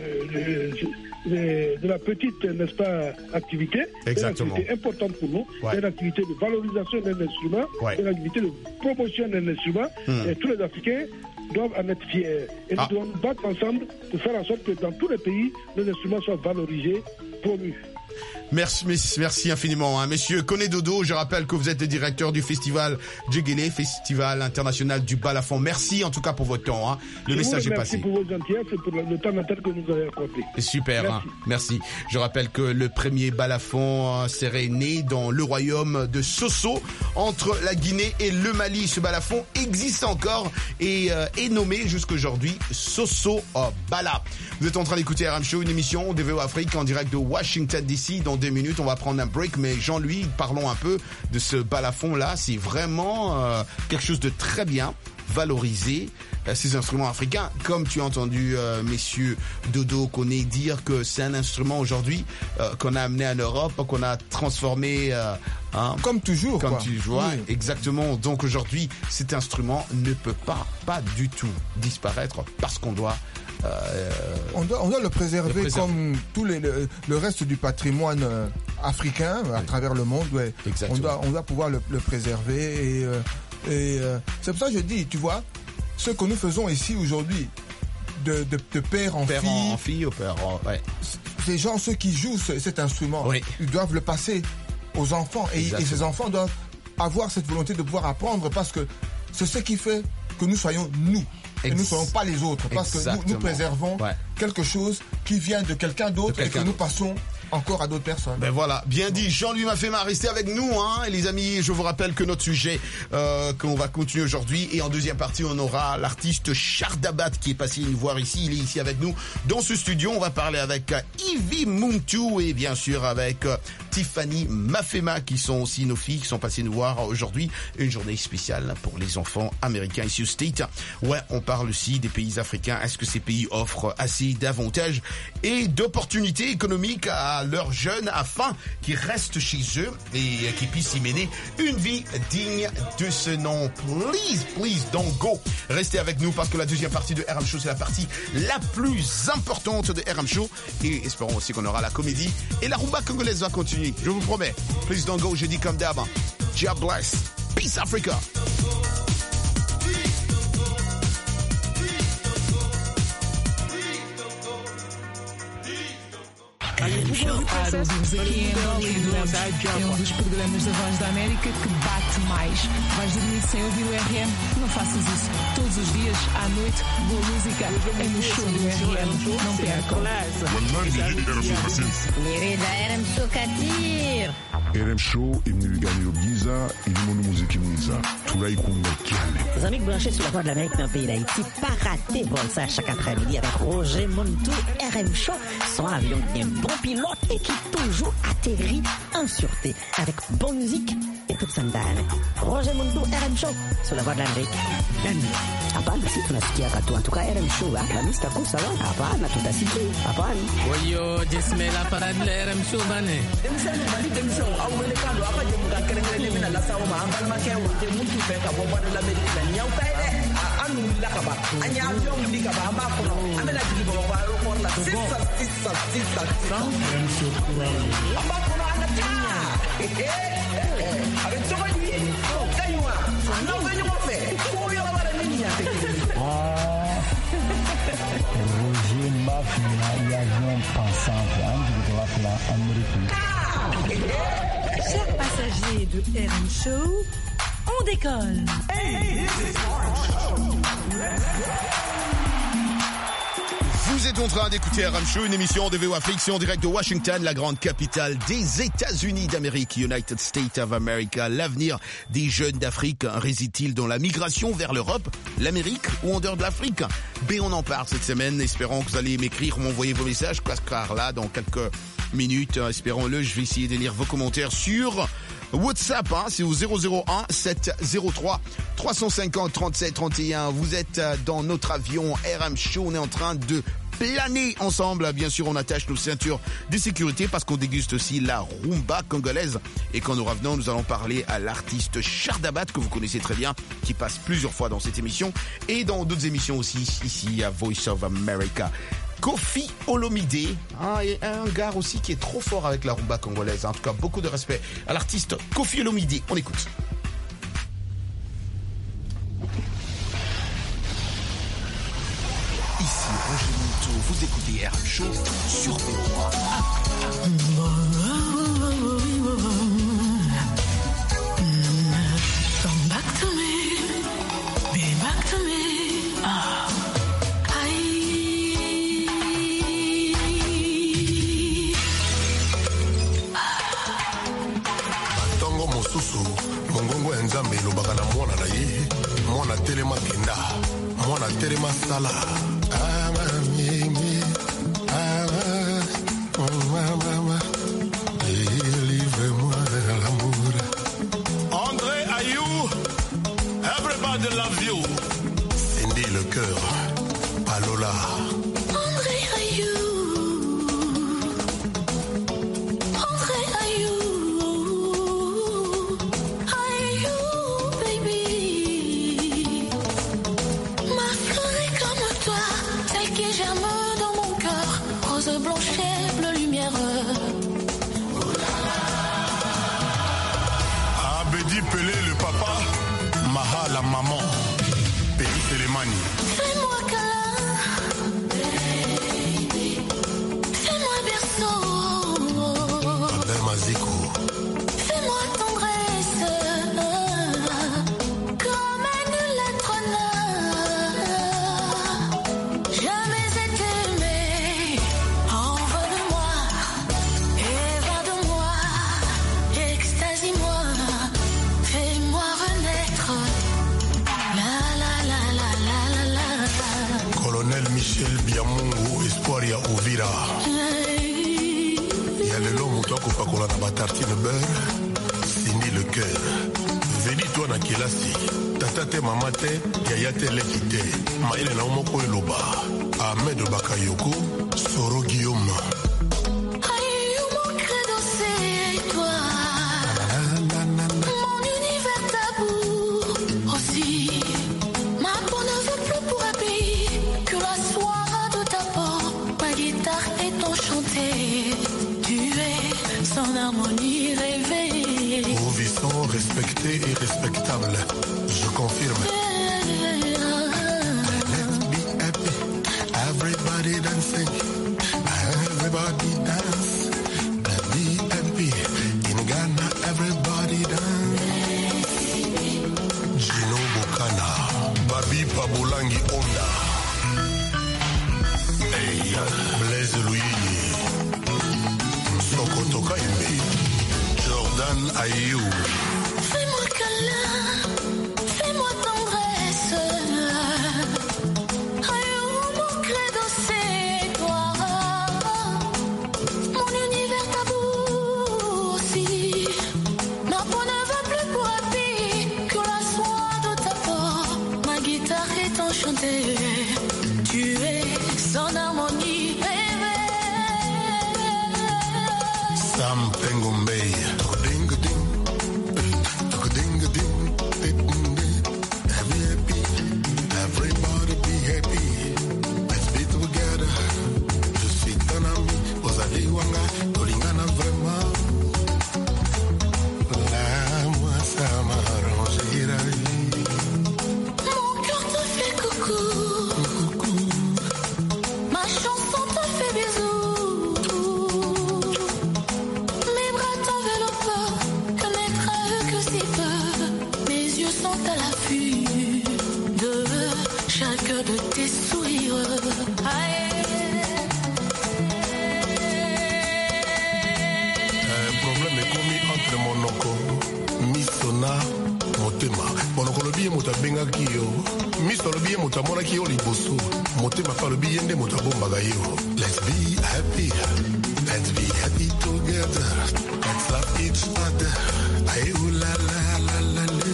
la petite, n'est-ce pas, activité. Exactement. C'est une activité importante pour nous. C'est une activité de valorisation d'un instrument, c'est une activité de promotion d'un instrument. Et tous les Africains doivent en être fiers. Et nous devons nous battre ensemble pour faire en sorte que dans tous les pays, nos instruments soient valorisés, promus. Merci infiniment. Hein. Monsieur Koné Dodo, je rappelle que vous êtes le directeur du festival Djegele, Festival international du balafon. Merci en tout cas pour votre temps. Hein. Le message est passé. Merci pour vos gentillesses et pour le temps d'antenne que nous avez accordé. Super, merci. Hein. Merci. Je rappelle que le premier balafon serait né dans le royaume de Soso, entre la Guinée et le Mali. Ce balafon existe encore et est nommé jusqu'aujourd'hui Soso Bala. Vous êtes en train d'écouter RM Show, une émission de VO Afrique en direct de Washington DC. Dans 2 minutes, on va prendre un break, mais Jean-Louis, parlons un peu de ce balafon-là. C'est vraiment quelque chose de très bien valorisé, ces instruments africains. Comme tu as entendu messieurs Dodo Koné dire que c'est un instrument aujourd'hui qu'on a amené en Europe, qu'on a transformé... comme toujours. Comme tu vois, oui. Exactement. Donc aujourd'hui, cet instrument ne peut pas du tout disparaître parce qu'on doit... On doit le préserver comme tout le reste du patrimoine africain à travers le monde. Ouais. On doit pouvoir le préserver et c'est pour ça que je dis, tu vois, ce que nous faisons ici aujourd'hui, de père en fille, ces gens, ceux qui jouent cet instrument, ils doivent le passer aux enfants et ces enfants doivent avoir cette volonté de pouvoir apprendre parce que c'est ce qui fait que nous soyons nous. Et nous ne soyons pas les autres, parce que nous préservons quelque chose qui vient de quelqu'un d'autre et que nous passons encore à d'autres personnes. Ben voilà, bien dit. Jean-Louis Mafema, restez avec nous, hein. Et les amis, je vous rappelle que notre sujet qu'on va continuer aujourd'hui, et en deuxième partie, on aura l'artiste Chardabat qui est passé nous voir ici. Il est ici avec nous dans ce studio. On va parler avec Ivy Muntu et bien sûr avec Tiffany, Mafema, qui sont aussi nos filles, qui sont passées nous voir aujourd'hui. Une journée spéciale pour les enfants américains ici au State. Ouais, on parle aussi des pays africains. Est-ce que ces pays offrent assez d'avantages et d'opportunités économiques à leurs jeunes afin qu'ils restent chez eux et qu'ils puissent y mener une vie digne de ce nom? Please, don't go. Restez avec nous parce que la deuxième partie de RM Show, c'est la partie la plus importante de RM Show. Et espérons aussi qu'on aura la comédie. Et la rumba congolaise va continuer, je vous promets. Please don't go, je dis comme d'hab. God bless. Peace Africa. Para ouvirmos aqui em Angola e durante é um dos programas da Voz da América que bate mais. Vais dormir sem ouvir o RM? Não faças isso. Todos os dias, à noite, boa música é no show do RM. Não percam. RM Show Katir. RM Show imnigani Giza ilimonu muziki mwiza tulaikunga kiale. Les amis branchés sur la Voix de l'Amérique dans le pays d'Haïti, pas raté bon ça chaque après-midi avec Roger Montou. RM Show, son avion qui est un bon pilote et qui toujours atterrit en sûreté avec bonne musique et toute sa ndani. Roger Montou, RM Show sur la Voix de l'Amérique. Hapana, si tunasikia katu. En tout cas, RM Show, la mista kusa wa. Hapana, tutasikia. Hapana. Oyo, jismela parade la RM Show bane. Roger Mafia, l'avion pensant Chers passagers de RM Show, on décolle. Vous êtes en train d'écouter RM Show, une émission de VO Afrique en direct de Washington, la grande capitale des États-Unis d'Amérique, United States of America. L'avenir des jeunes d'Afrique réside-t-il dans la migration vers l'Europe, l'Amérique ou en dehors de l'Afrique? On en parle cette semaine. Espérons que vous allez m'écrire, m'envoyer vos messages, car là, dans quelques minutes, espérons-le, je vais essayer de lire vos commentaires sur WhatsApp, c'est au 001 703 350 37 31. Vous êtes dans notre avion RM Show, on est en train de planer ensemble. Bien sûr, on attache nos ceintures de sécurité parce qu'on déguste aussi la rumba congolaise. Et quand nous revenons, nous allons parler à l'artiste Chardabat, que vous connaissez très bien, qui passe plusieurs fois dans cette émission et dans d'autres émissions aussi, ici à Voice of America. Koffi Olomide, et un gars aussi qui est trop fort avec la rumba congolaise. En tout cas, beaucoup de respect à l'artiste Koffi Olomide. On écoute. Ici Roger Montou, vous écoutez RM Show sur VOA. Come back to me, be back to me. Mongongo enzambe lobaka na mwana na ye mwana telema kenda mwana telema sala délivre-moi de l'amour. André Ayou, everybody love you. Cindy le cœur, Palola. André Ayou. Pelé le papa, Maha la maman, Petit Télémani. Fais-moi câlin, fais-moi berceau, Abel Maziko. fais-moi tendresse, comme une lettre jamais été aimé. Envole-moi, évade-moi, extasie-moi. Fais-moi renaître, la la la la la la la. Colonel Michel Biamungu, Espoir ya Uvira. ya lelo moto akopakola na batartine beurre sindi le cœur veli toi na kelasi tata te mama te yaya te leki te maele na moko eloba Ahmed Bakayoko Soro Guillaume. Son harmonie rêvée. Vivant, respecté et respectable. Je confirme. Let's be happy. Everybody dancing. Everybody dance. Be happy. In Ghana, everybody dance. Gino Bokana. Babi Pabolangi Onda. Hey, Blaise Louis. Jordan Ayou. Fais-moi câlin, fais-moi tendresse. Ayou, mon credo, c'est toi. Mon univers tabou aussi. Ma peau ne va plus pour habit que la soie de ta peau. Ma guitare est enchantée. Tu es son harmonie. Sam Pengumbey. Everybody be happy. Let's be together. Je suis ton ami. Ozali wanga. Tolingana vraiment. Là, moi, ça m'arrange. Mon cœur te fait coucou. Ma chanson te fait bisous. De tes sourires. Un problème est commis entre Monoko, Misona, Motema. Monoko le billet motabenga kiyo. Miso le billet motamona kiyo liboso. Motema pa le billet nde motabomba gayo. Let's be happy. Let's be happy together. Let's love each other. Aye ooh la la la la la.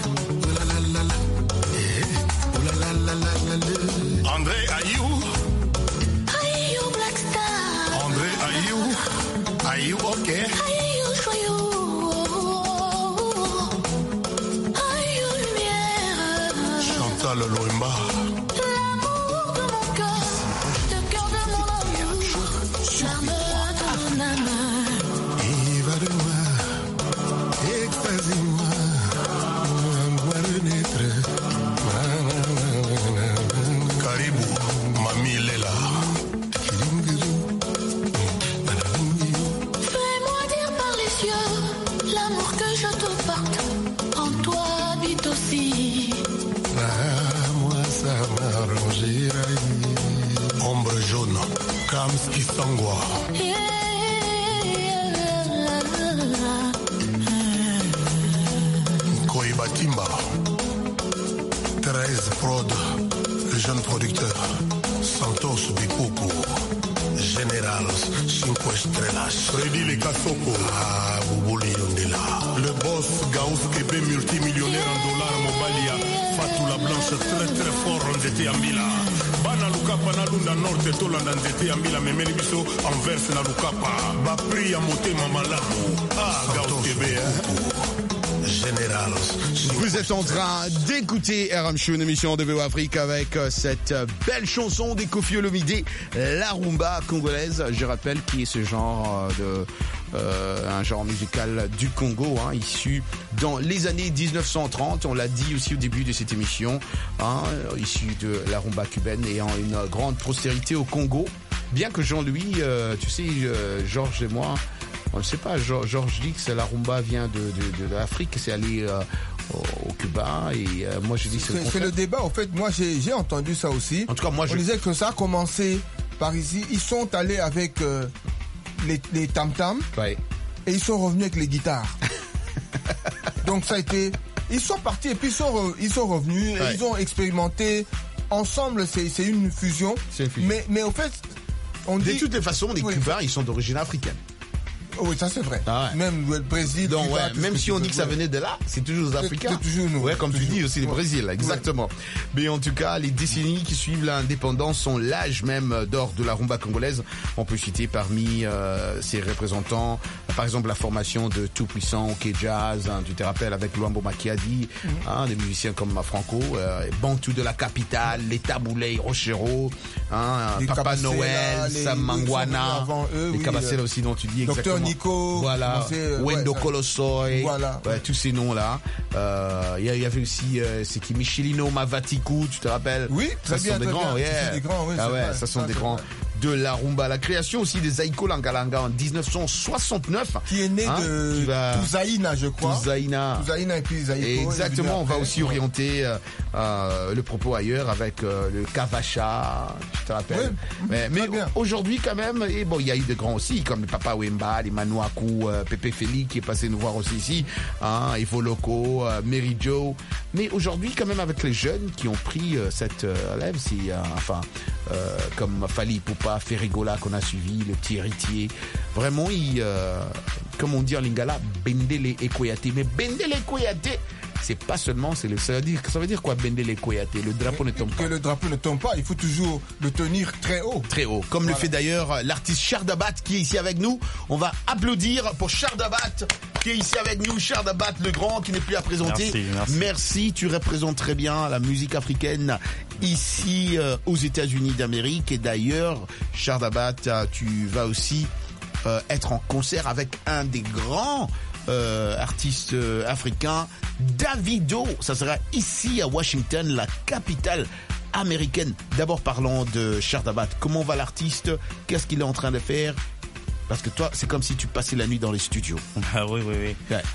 André Ayou. Ayou Blackstar. André Ayou. Ayou, ok. Ayou joyeux. Ayou lumière. Chantal Loimba. L'amour de mon cœur. Le cœur de mon amour. L'arme de mon âme. Iva de moi. Extasie-moi. Moi renaître. Karibu, Mami Lela. Fais-moi dire par les yeux l'amour que je te porte. En toi habite aussi. Ah, moi ça m'arrangera. Ombre jaune, Kamski Sangwa. Koiba Timba. 13 Prod. Le jeune producteur Santos Bikuku, Général 5 Estrellas, Freddy Le Kasoko, Boubouli Yondela, le boss Gauss Kebe, multimillionnaire en dollars Mobalia, Fatou la Blanche, très très fort en Zété Ambila, Bana Lukapa na Lunda Norte, Tolanda Zété Ambila, Memeli Biso, Anvers na Lukapa, Bapri à Moté Mamalamu, Gauss Kebe, Général. Vous êtes en train d'écouter RM Show, une émission de VO Afrique avec cette belle chanson des Koffi Olomide, la rumba congolaise. Je rappelle qui est ce genre un genre musical du Congo, issu dans les années 1930. On l'a dit aussi au début de cette émission, issu de la rumba cubaine ayant une grande postérité au Congo. Bien que Jean-Louis, tu sais, Georges et moi, on ne sait pas, Georges dit que la rumba vient de l'Afrique, c'est allé au Cuba, et moi je dis c'est le débat. En fait, moi j'ai entendu ça aussi. En tout cas, moi on disait que ça a commencé par ici. Ils sont allés avec les tam-tams, ouais, et ils sont revenus avec les guitares. Donc ça a été, ils sont partis et puis ils sont revenus, ouais, et ils ont expérimenté ensemble. C'est une fusion. C'est une fusion. Mais au fait, on dit de toutes les façons, les Cubains, ils sont d'origine africaine. Oui, ça c'est vrai. Ah ouais. Même le Brésil. Donc, Cuba, ouais, même si on dit que ça venait de là, c'est toujours les Africains. C'est toujours nous. Ouais, comme toujours. tu dis aussi, le Brésil, exactement. Ouais. Mais en tout cas, les décennies qui suivent l'indépendance sont l'âge même d'or de la rumba congolaise. On peut citer parmi ses représentants, par exemple, la formation de Tout Puissant, OK Jazz, hein, tu te rappelles, avec Luambo Makiadi, hein, des musiciens comme Franco, Bantu de la capitale, les Taboulé, Rochero, hein, Papa Noël, Sam Mangwana, les Kabasela aussi dont tu dis exactement. Docteur Nico, voilà, Wendo Colossoy, voilà. Ouais, tous ces noms-là. Il y avait aussi, c'est qui, Michelino Mavatikou, tu te rappelles? Oui, très bien, des grands, yeah. Des grands, oui, ah ouais, vrai, ça sont des grands. De la rumba, la création aussi des Aiko Langalanga en 1969. Qui est né de Touzaïna, je crois. Touzaïna et puis Zaïko. Exactement, on va aussi orienter le propos ailleurs avec le Kavacha, tu te rappelles. Oui, mais aujourd'hui quand même, et bon, il y a eu de grands aussi, comme le Papa Wemba, les Manouakou, Pepe Feli qui est passé nous voir aussi ici, hein, Evo Loco, Mary Joe. Mais aujourd'hui quand même avec les jeunes qui ont pris cette lève, comme Fali Poupa, Ferrigola qu'on a suivi, le petit héritier. Vraiment, comme on dit en lingala, Bendele Ekoyate. Mais Bendele Ekoyate, c'est pas seulement, ça veut dire quoi, Bendele Ekoyate? Le drapeau ne tombe pas. Que le drapeau ne tombe pas, il faut toujours le tenir très haut. Très haut. Comme le fait d'ailleurs l'artiste Chardabat qui est ici avec nous. On va applaudir pour Chardabat qui est ici avec nous. Chardabat le grand qui n'est plus à présenter. Merci, tu représentes très bien la musique africaine ici aux États-Unis d'Amérique. Et d'ailleurs, Chardabat, tu vas aussi être en concert avec un des grands artistes africains, Davido. Ça sera ici à Washington, la capitale américaine. D'abord parlons de Chardabat. Comment va l'artiste? Qu'est-ce qu'il est en train de faire? Parce que toi, c'est comme si tu passais la nuit dans les studios. Ah oui. Ouais.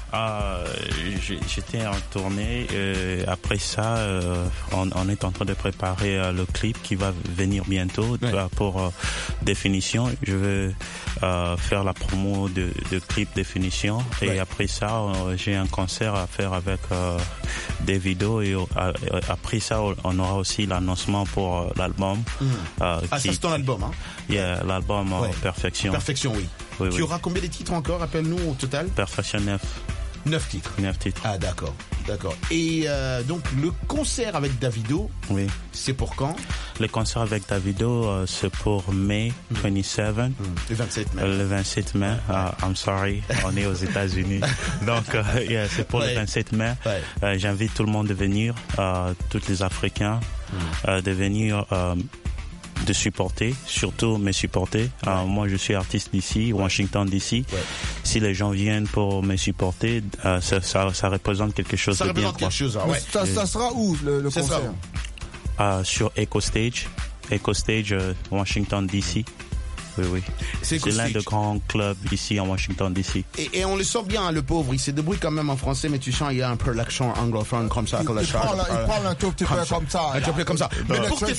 J'étais en tournée. Après ça, on est en train de préparer le clip qui va venir bientôt pour Définition. Je vais faire la promo de clip Définition. Et après ça, j'ai un concert à faire avec Davido. Et après ça, on aura aussi l'annoncement pour l'album. Ça c'est ton album, hein? Yeah, l'album Perfection. Perfection, oui. Tu auras combien de titres encore? Rappelle-nous au total. Perfection 9. 9 titres. 9 titres. Ah d'accord. Et donc le concert avec Davido, c'est pour quand? Le concert avec Davido, c'est pour mai 27. Le 27 mai. Le 27 mai. I'm sorry, on est aux États-Unis. Donc c'est pour le 27 mai. J'invite tout le monde de venir, tous les Africains, de venir. De supporter, surtout me supporter. Moi, je suis artiste d'ici, Washington DC. Si les gens viennent pour me supporter, ça représente quelque chose de bien. Ça sera où le concert? Sur Echo Stage, Washington DC. Oui. C'est l'un des grands clubs ici en Washington DC. Et on le sent bien, le pauvre. Il se débrouille quand même en français, mais tu sens il y a un peu l'accent anglophone comme ça. Il parle un tout petit peu comme ça. Un tout petit peu comme ça. Mais pour tes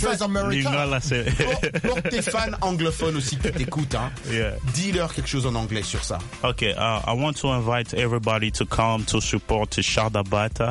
fans anglophones aussi qui t'écoutent, dis-leur quelque chose en anglais sur ça. Okay, I want to invite everybody to come to support Chardabat,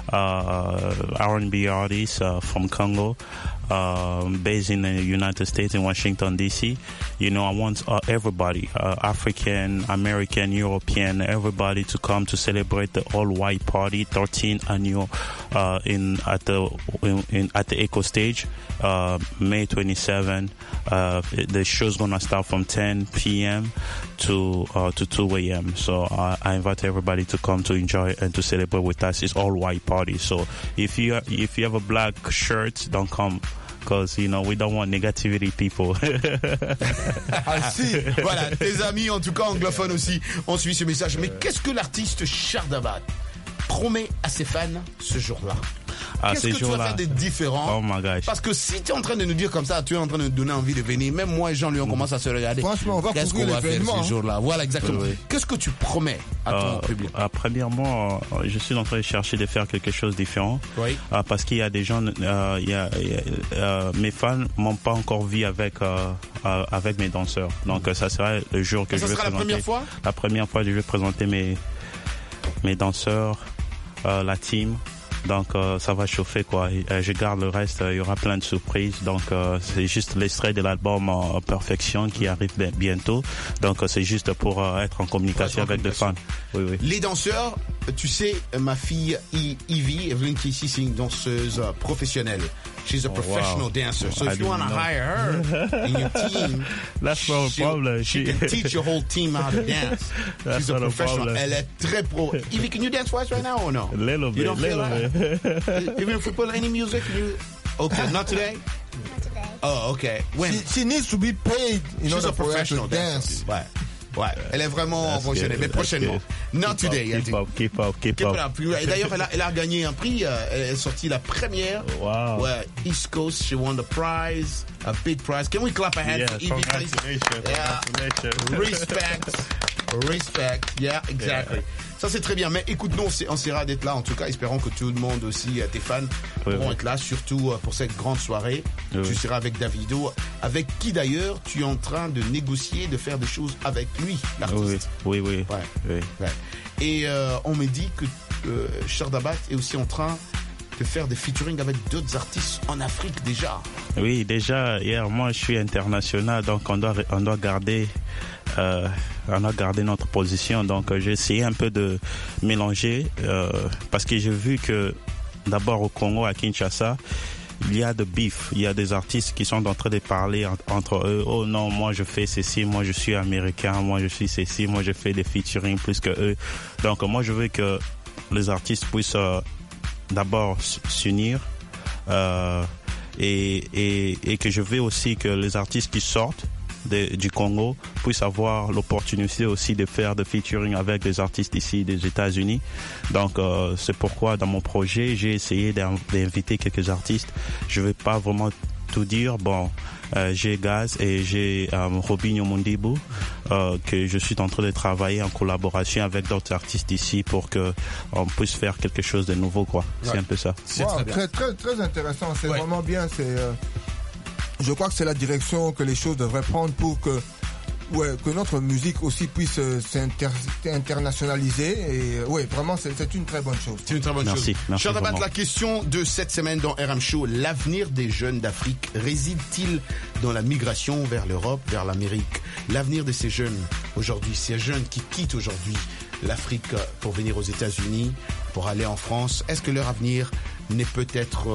R&B artist from Congo. Based in the United States in Washington DC. You know, I want everybody, African, American, European, everybody to come to celebrate the all-white party 13th annual at the Echo Stage, May 27. The show's gonna start from 10 p.m. to 2 a.m. So I invite everybody to come to enjoy and to celebrate with us. It's all-white party. So if you have a black shirt, don't come. Because, you know, we don't want negativity people. Voilà, tes amis, en tout cas anglophones aussi, ont suivi ce message. Mais qu'est-ce que l'artiste Chardabat promet à ses fans ce jour-là? Qu'est-ce que tu vas faire de différent? Oh my gosh. Parce que si tu es en train de nous dire comme ça, tu es en train de nous donner envie de venir. Même moi et Jean-Louis, on commence à se regarder. Franchement, on va qu'est-ce qu'on va faire ce jour-là? Voilà, exactement. Qu'est-ce que tu promets à ton public? Premièrement, je suis en train de chercher de faire quelque chose de différent. Parce qu'il y a des gens, mes fans m'ont pas encore vu avec mes danseurs. Donc ça sera le jour que je vais présenter. Ça sera la première fois? La première fois que je vais présenter mes danseurs, la team. Donc ça va chauffer quoi. Et, je garde le reste, il y aura plein de surprises. Donc c'est juste l'extrait de l'album Perfection qui arrive bientôt. Donc c'est juste pour être en communication avec les fans. Oui, oui. Les danseurs, tu sais, ma fille Evie, Evelyn Casey, c'est une danseuse professionnelle. She's a professional dancer. So if you want to hire her in your team, that's not a problem. She can teach your whole team how to dance. She's a professional. Elle est très pro. Evie, can you dance for us right now or no? A little bit. Even if we put any music, okay, not today? Not today. Oh, okay. When? She needs to be paid in She's order a for her professional to dance. Ouais. Ouais, elle est vraiment professionnelle, mais prochainement. Not today. Keep up. Et d'ailleurs, elle a gagné un prix. Elle est sortie la première. Wow. Ouais, East Coast, she won the prize, a big prize. Can we clap her hands for Evie? Respect. Yeah, exactly. Ça, c'est très bien. Mais écoute, nous, on essaiera d'être là. En tout cas, espérons que tout le monde aussi, tes fans, pourront être là, surtout pour cette grande soirée. Tu seras avec Davido, avec qui d'ailleurs tu es en train de négocier, de faire des choses avec lui, l'artiste. Oui. Ouais. Et on me dit que Chardabat est aussi en train de faire des featuring avec d'autres artistes en Afrique déjà. Oui, déjà, hier, moi, je suis international, donc on doit garder notre position. Donc, j'ai essayé un peu de mélanger, parce que j'ai vu que, d'abord au Congo, à Kinshasa, il y a de beef, il y a des artistes qui sont en train de parler entre eux. Oh non, moi je fais ceci, moi je suis américain, moi je suis ceci, moi je fais des featuring plus que eux. Donc, moi je veux que les artistes puissent d'abord s'unir, et que je veux aussi que les artistes qui sortent du Congo puissent avoir l'opportunité aussi de faire des featuring avec des artistes ici des États-Unis. Donc c'est pourquoi dans mon projet j'ai essayé d'inviter quelques artistes. Je vais pas vraiment tout dire. Bon, j'ai Gaz et j'ai Robinho Mondibu, que je suis en train de travailler en collaboration avec d'autres artistes ici pour que on puisse faire quelque chose de nouveau, quoi. Ouais. C'est un peu ça. C'est très intéressant. C'est vraiment bien. Je crois que c'est la direction que les choses devraient prendre pour que notre musique aussi puisse s'internationaliser. Et vraiment, c'est une très bonne chose. C'est une très bonne chose. Merci Chardabat, la question de cette semaine dans RM Show, l'avenir des jeunes d'Afrique réside-t-il dans la migration vers l'Europe, vers l'Amérique? L'avenir de ces jeunes aujourd'hui, ces jeunes qui quittent aujourd'hui l'Afrique pour venir aux États-Unis, pour aller en France, est-ce que leur avenir n'est peut-être,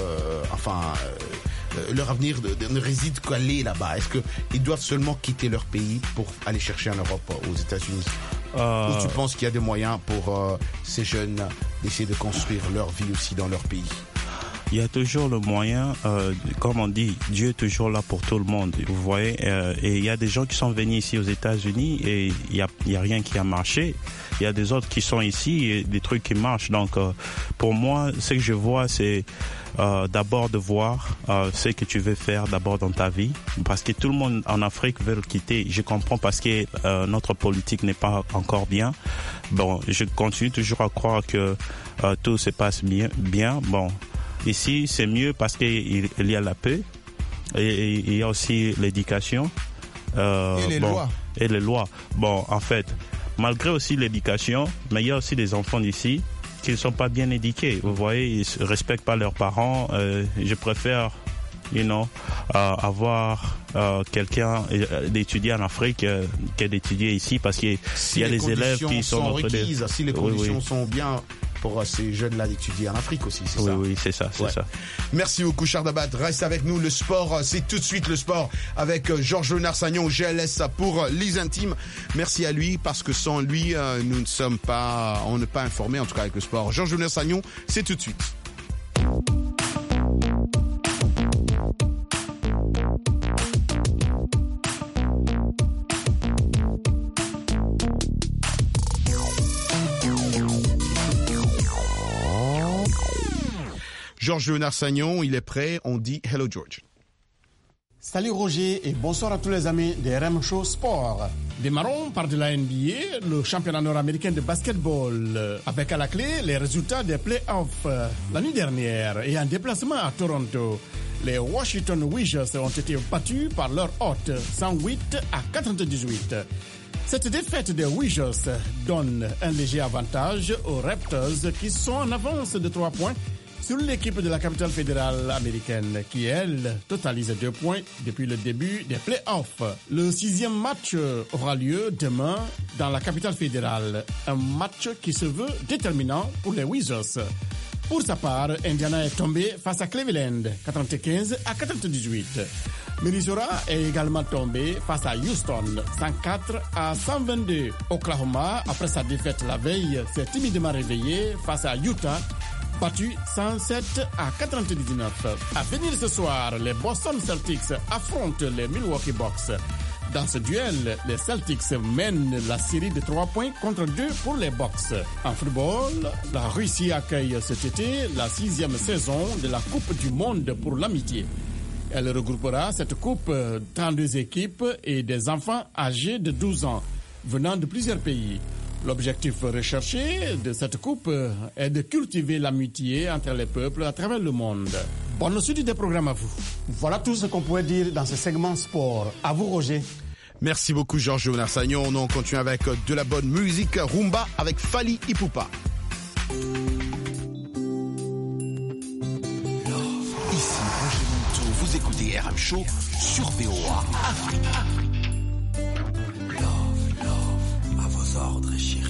leur avenir ne réside qu'aller là-bas? Est-ce qu'ils doivent seulement quitter leur pays pour aller chercher en Europe, aux États-Unis? Ou tu penses qu'il y a des moyens pour ces jeunes d'essayer de construire leur vie aussi dans leur pays? Il y a toujours le moyen, comme on dit, Dieu est toujours là pour tout le monde, vous voyez, et il y a des gens qui sont venus ici aux États-Unis et il y a rien qui a marché. Il y a des autres qui sont ici et des trucs qui marchent. Donc pour moi, ce que je vois, c'est d'abord de voir ce que tu veux faire d'abord dans ta vie, parce que tout le monde en Afrique veut le quitter. Je comprends, parce que notre politique n'est pas encore bien. Bon, je continue toujours à croire que tout se passe bien. Bon, ici c'est mieux parce qu'il y a la paix et il y a aussi l'éducation et les lois. Et les lois. Bon, en fait, malgré aussi l'éducation, mais il y a aussi des enfants d'ici qui ne sont pas bien éduqués. Vous voyez, ils ne respectent pas leurs parents. Je préfère, avoir quelqu'un d'étudier en Afrique que d'étudier ici, parce qu'il y a des élèves qui sont requises. Si les conditions sont bien pour ces jeunes-là d'étudier en Afrique aussi, c'est ça? Oui, c'est ça. Merci beaucoup, Chardabat. Reste avec nous. Le sport, c'est tout de suite le sport avec Georges Léonard-Sagnon, GLS pour les intimes. Merci à lui, parce que sans lui, on n'est pas informés, en tout cas avec le sport. Georges Léonard-Sagnon, c'est tout de suite. Georges Léonard-Sagnon, il est prêt. On dit hello George. Salut Roger et bonsoir à tous les amis de RM Show Sport. Démarrons par de la NBA, le championnat nord-américain de basketball, avec à la clé les résultats des playoffs. La nuit dernière, et en déplacement à Toronto, les Washington Wizards ont été battus par leur hôte 108-98. Cette défaite des Wizards donne un léger avantage aux Raptors qui sont en avance de 3 points sur l'équipe de la capitale fédérale américaine qui, elle, totalise 2 points depuis le début des playoffs. Le 6e match aura lieu demain dans la capitale fédérale, un match qui se veut déterminant pour les Wizards. Pour sa part, Indiana est tombé face à Cleveland, 95 à 98. Minnesota est également tombé face à Houston, 104 à 122. Oklahoma, après sa défaite la veille, s'est timidement réveillé face à Utah, battu 107 à 99. À venir ce soir, les Boston Celtics affrontent les Milwaukee Bucks. Dans ce duel, les Celtics mènent la série de 3 points contre 2 pour les Bucks. En football, la Russie accueille cet été la 6e saison de la Coupe du Monde pour l'amitié. Elle regroupera cette coupe 32 équipes et des enfants âgés de 12 ans, venant de plusieurs pays. L'objectif recherché de cette coupe est de cultiver l'amitié entre les peuples à travers le monde. Bonne suite des programmes à vous. Voilà tout ce qu'on pouvait dire dans ce segment sport. À vous, Roger. Merci beaucoup, Georges Onarsagnon. On continue avec de la bonne musique rumba avec Fally Ipupa. Ici Roger Monteau, vous écoutez RM Show sur VOA Afrique. À vos ordres, chérie.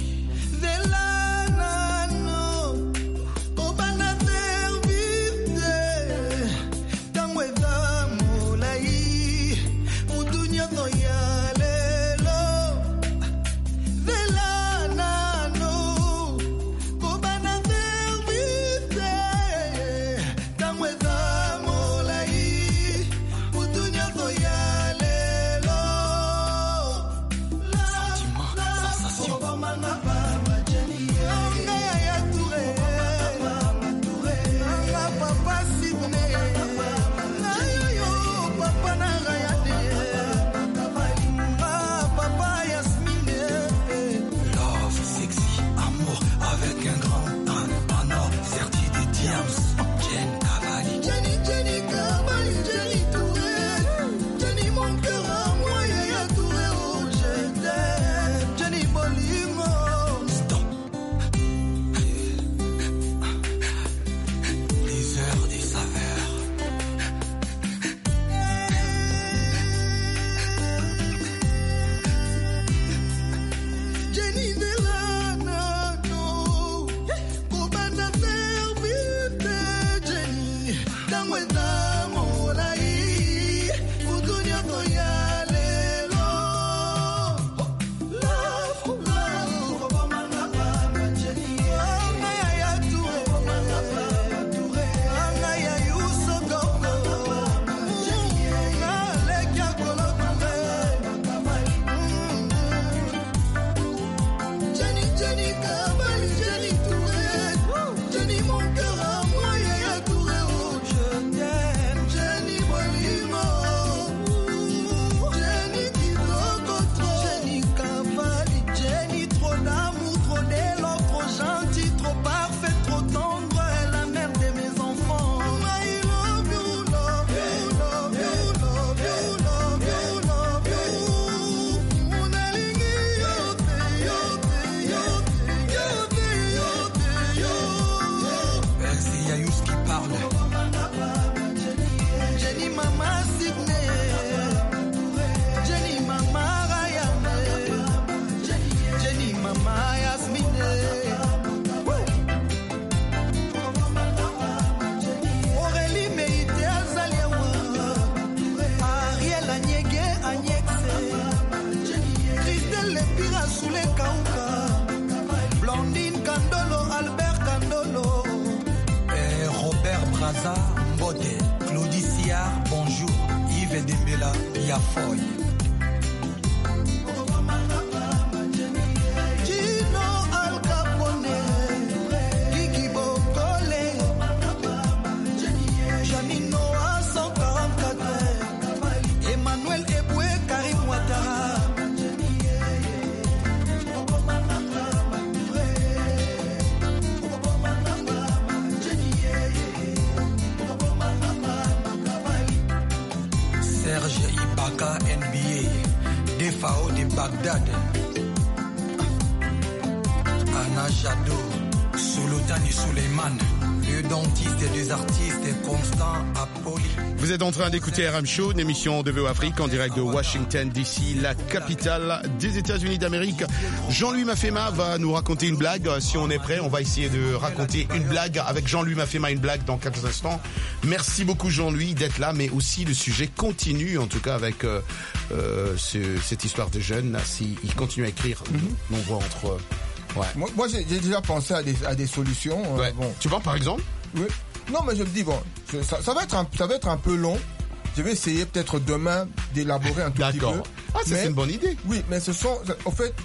Serge Ibaka NBA, DFAO de Bagdad. Nana Jadot, Sultani Suleiman, le dentiste des artistes Constant Apolli. Vous êtes en train d'écouter RM Show, une émission de VO Afrique en direct de Washington DC, la capitale des États-Unis d'Amérique. Jean-Louis Mafema va nous raconter une blague. Si on est prêt, on va essayer de raconter une blague avec Jean-Louis Mafema, une blague dans quelques instants. Merci beaucoup Jean-Louis d'être là, mais aussi le sujet continue, en tout cas avec cette histoire de jeunes. S'ils continuent à écrire, on voit entre... Ouais. Moi j'ai déjà pensé à des solutions. Ouais. Bon. Tu vois par exemple? Oui. Non, mais je me dis, bon, ça va être un peu long. Je vais essayer peut-être demain d'élaborer un tout petit peu. D'accord. Ah, ça c'est une bonne idée. Oui, mais en fait,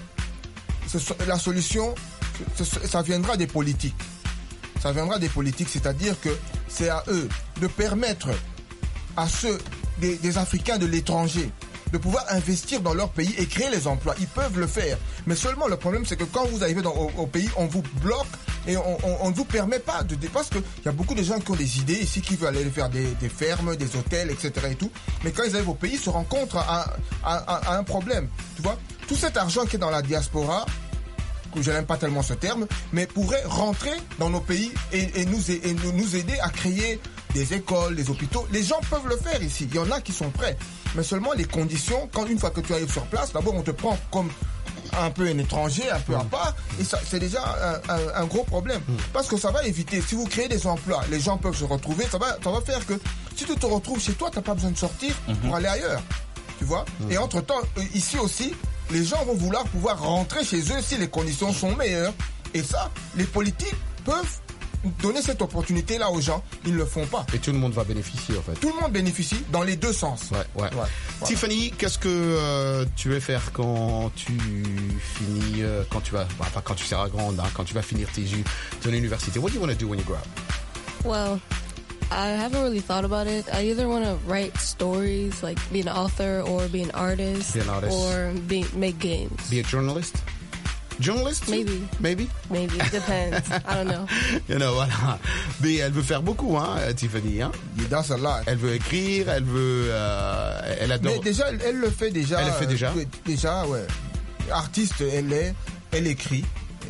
la solution, ça viendra des politiques. Ça viendra des politiques, c'est-à-dire que c'est à eux de permettre à ceux des Africains de l'étranger de pouvoir investir dans leur pays et créer les emplois. Ils peuvent le faire. Mais seulement le problème, c'est que quand vous arrivez au pays, on vous bloque et on ne vous permet pas de... Parce qu'il y a beaucoup de gens qui ont des idées ici, qui veulent aller faire des fermes, des hôtels, etc. et tout. Mais quand ils arrivent au pays, ils se rencontrent à un problème. Tu vois? Tout cet argent qui est dans la diaspora, que je n'aime pas tellement ce terme, mais pourrait rentrer dans nos pays et nous aider à créer des écoles, des hôpitaux. Les gens peuvent le faire ici. Il y en a qui sont prêts. Mais seulement les conditions, une fois que tu arrives sur place, d'abord on te prend comme un peu un étranger, un peu à part, et ça, c'est déjà un gros problème. Parce que ça va éviter, si vous créez des emplois, les gens peuvent se retrouver, ça va faire que si tu te retrouves chez toi, tu n'as pas besoin de sortir pour aller ailleurs. Tu vois? Et entre-temps, ici aussi, les gens vont vouloir pouvoir rentrer chez eux si les conditions sont meilleures. Et ça, les politiques peuvent donner cette opportunité-là aux gens. Ils ne le font pas. Et tout le monde va bénéficier, en fait. Tout le monde bénéficie dans les deux sens. Ouais. Tiffany, qu'est-ce que tu veux faire quand tu finis, quand tu seras grande, quand tu vas finir ton université? What do you want to do when you grow up? Well, I haven't really thought about it. I either want to write stories, like be an author, or be an artist, or make games. Be a journalist? Journalist? Maybe. It depends. I don't know. Voilà. Mais elle veut faire beaucoup, Tiffany. Il danse là. Elle veut écrire, elle veut, elle adore. Mais déjà, elle le fait déjà. Elle le fait déjà. Déjà, ouais. Artiste, elle écrit.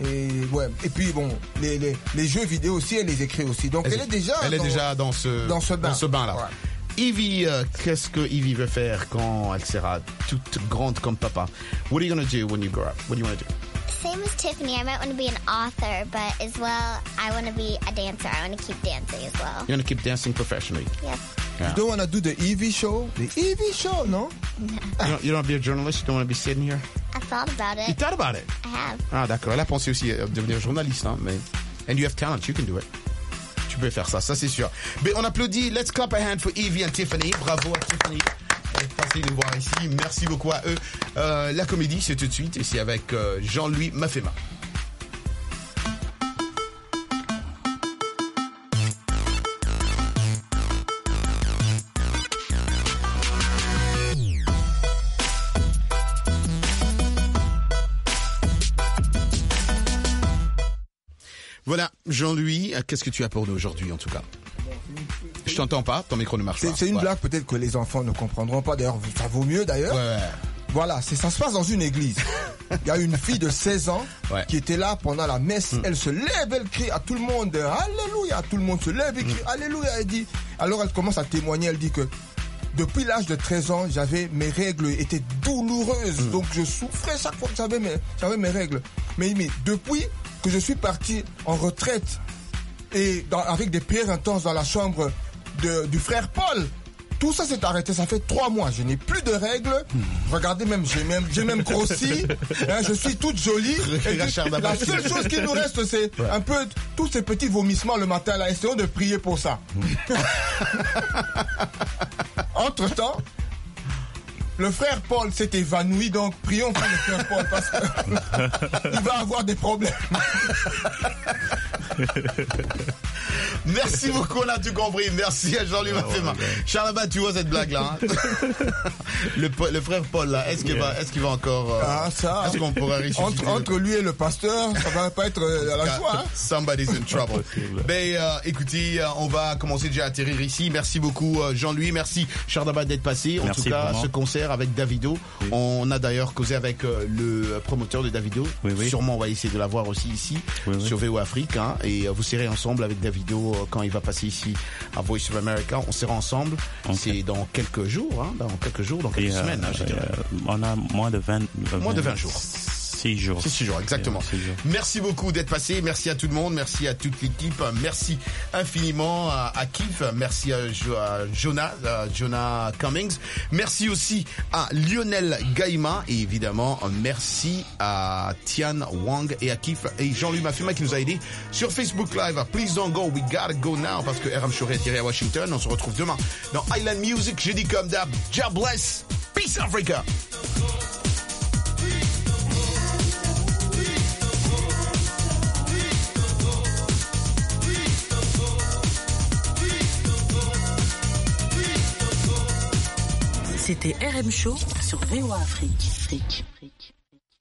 Et puis bon, les jeux vidéo aussi, elle les écrit aussi. Donc elle est déjà dans ce bain-là. Ouais. Ivy, qu'est-ce que Ivy veut faire quand elle sera toute grande comme papa? What are you going to do when you grow up? What do you want to do? Same as Tiffany, I might want to be an author, but as well, I want to be a dancer. I want to keep dancing as well. You want to keep dancing professionally? Yes. Yeah. You don't want to do the Evie show? The Evie show, no? No. You don't want to be a journalist? You don't want to be sitting here? I thought about it. You thought about it? I have. Ah, d'accord. Elle a pensé aussi à devenir journaliste, mais... And you have talent, you can do it. Tu peux faire ça c'est sûr. Mais on applaudit. Let's clap a hand for Evie and Tiffany. Bravo à Tiffany. Passez nous voir ici. Merci beaucoup à eux. La comédie, c'est tout de suite. Ici avec Jean-Louis Mafema. Voilà, Jean-Louis, qu'est-ce que tu as pour nous aujourd'hui en tout cas? Je t'entends pas, ton micro ne marche pas. C'est une blague peut-être que les enfants ne comprendront pas, d'ailleurs ça vaut mieux d'ailleurs. Ouais. Voilà, ça se passe dans une église. Il y a une fille de 16 ans qui était là pendant la messe. Elle se lève, elle crie à tout le monde Alléluia. Tout le monde se lève et crie Alléluia. Elle dit, alors elle commence à témoigner, elle dit que depuis l'âge de 13 ans, mes règles étaient douloureuses. Donc je souffrais chaque fois que j'avais mes règles. Mais depuis que je suis parti en retraite et avec des prières intenses dans la chambre du frère Paul, tout ça s'est arrêté. Ça fait 3 mois. Je n'ai plus de règles. Regardez, j'ai même grossi. Je suis toute jolie. Et la seule chose qui nous reste, c'est un peu tous ces petits vomissements le matin. Là, essayons de prier pour ça. Entre-temps, le frère Paul s'est évanoui, donc prions pour le frère Paul parce qu'il va avoir des problèmes. Merci beaucoup, on a tout compris. Merci à Jean-Louis Mafema. Charles Abad, tu vois cette blague-là, hein? Le frère Paul, là, est-ce qu'il va encore... est-ce qu'on pourrait ressusciter entre lui et le pasteur, ça va pas être à la joie, hein? Somebody's in trouble. Ben, écoutez, on va commencer déjà à atterrir ici. Merci beaucoup, Jean-Louis. Merci, Charles Abad, d'être passé. En tout cas, vraiment. Ce concert avec Davido. Oui. On a d'ailleurs causé avec le promoteur de Davido. Oui. Sûrement, on va essayer de l'avoir aussi ici, sur VO Afrique, hein, et vous serez ensemble avec Davido quand il va passer ici à Voice of America. On sera ensemble. Okay. C'est dans quelques jours, hein, dans quelques semaines. Hein, on a moins de 20 jours. 6 jours. 6 jours, exactement. 6 jours. Merci beaucoup d'être passé. Merci à tout le monde. Merci à toute l'équipe. Merci infiniment à Keith. Merci à Jonah Cummings. Merci aussi à Lionel Gaïma. Et évidemment, merci à Tian Wang et à Keith et Jean-Louis Mafema qui nous a aidés sur Facebook Live. Please don't go. We gotta go now parce que RM Show est tiré à Washington. On se retrouve demain dans Island Music. J'ai dit comme d'hab. God bless. Peace Africa. C'était RM Show sur VOA Afrique.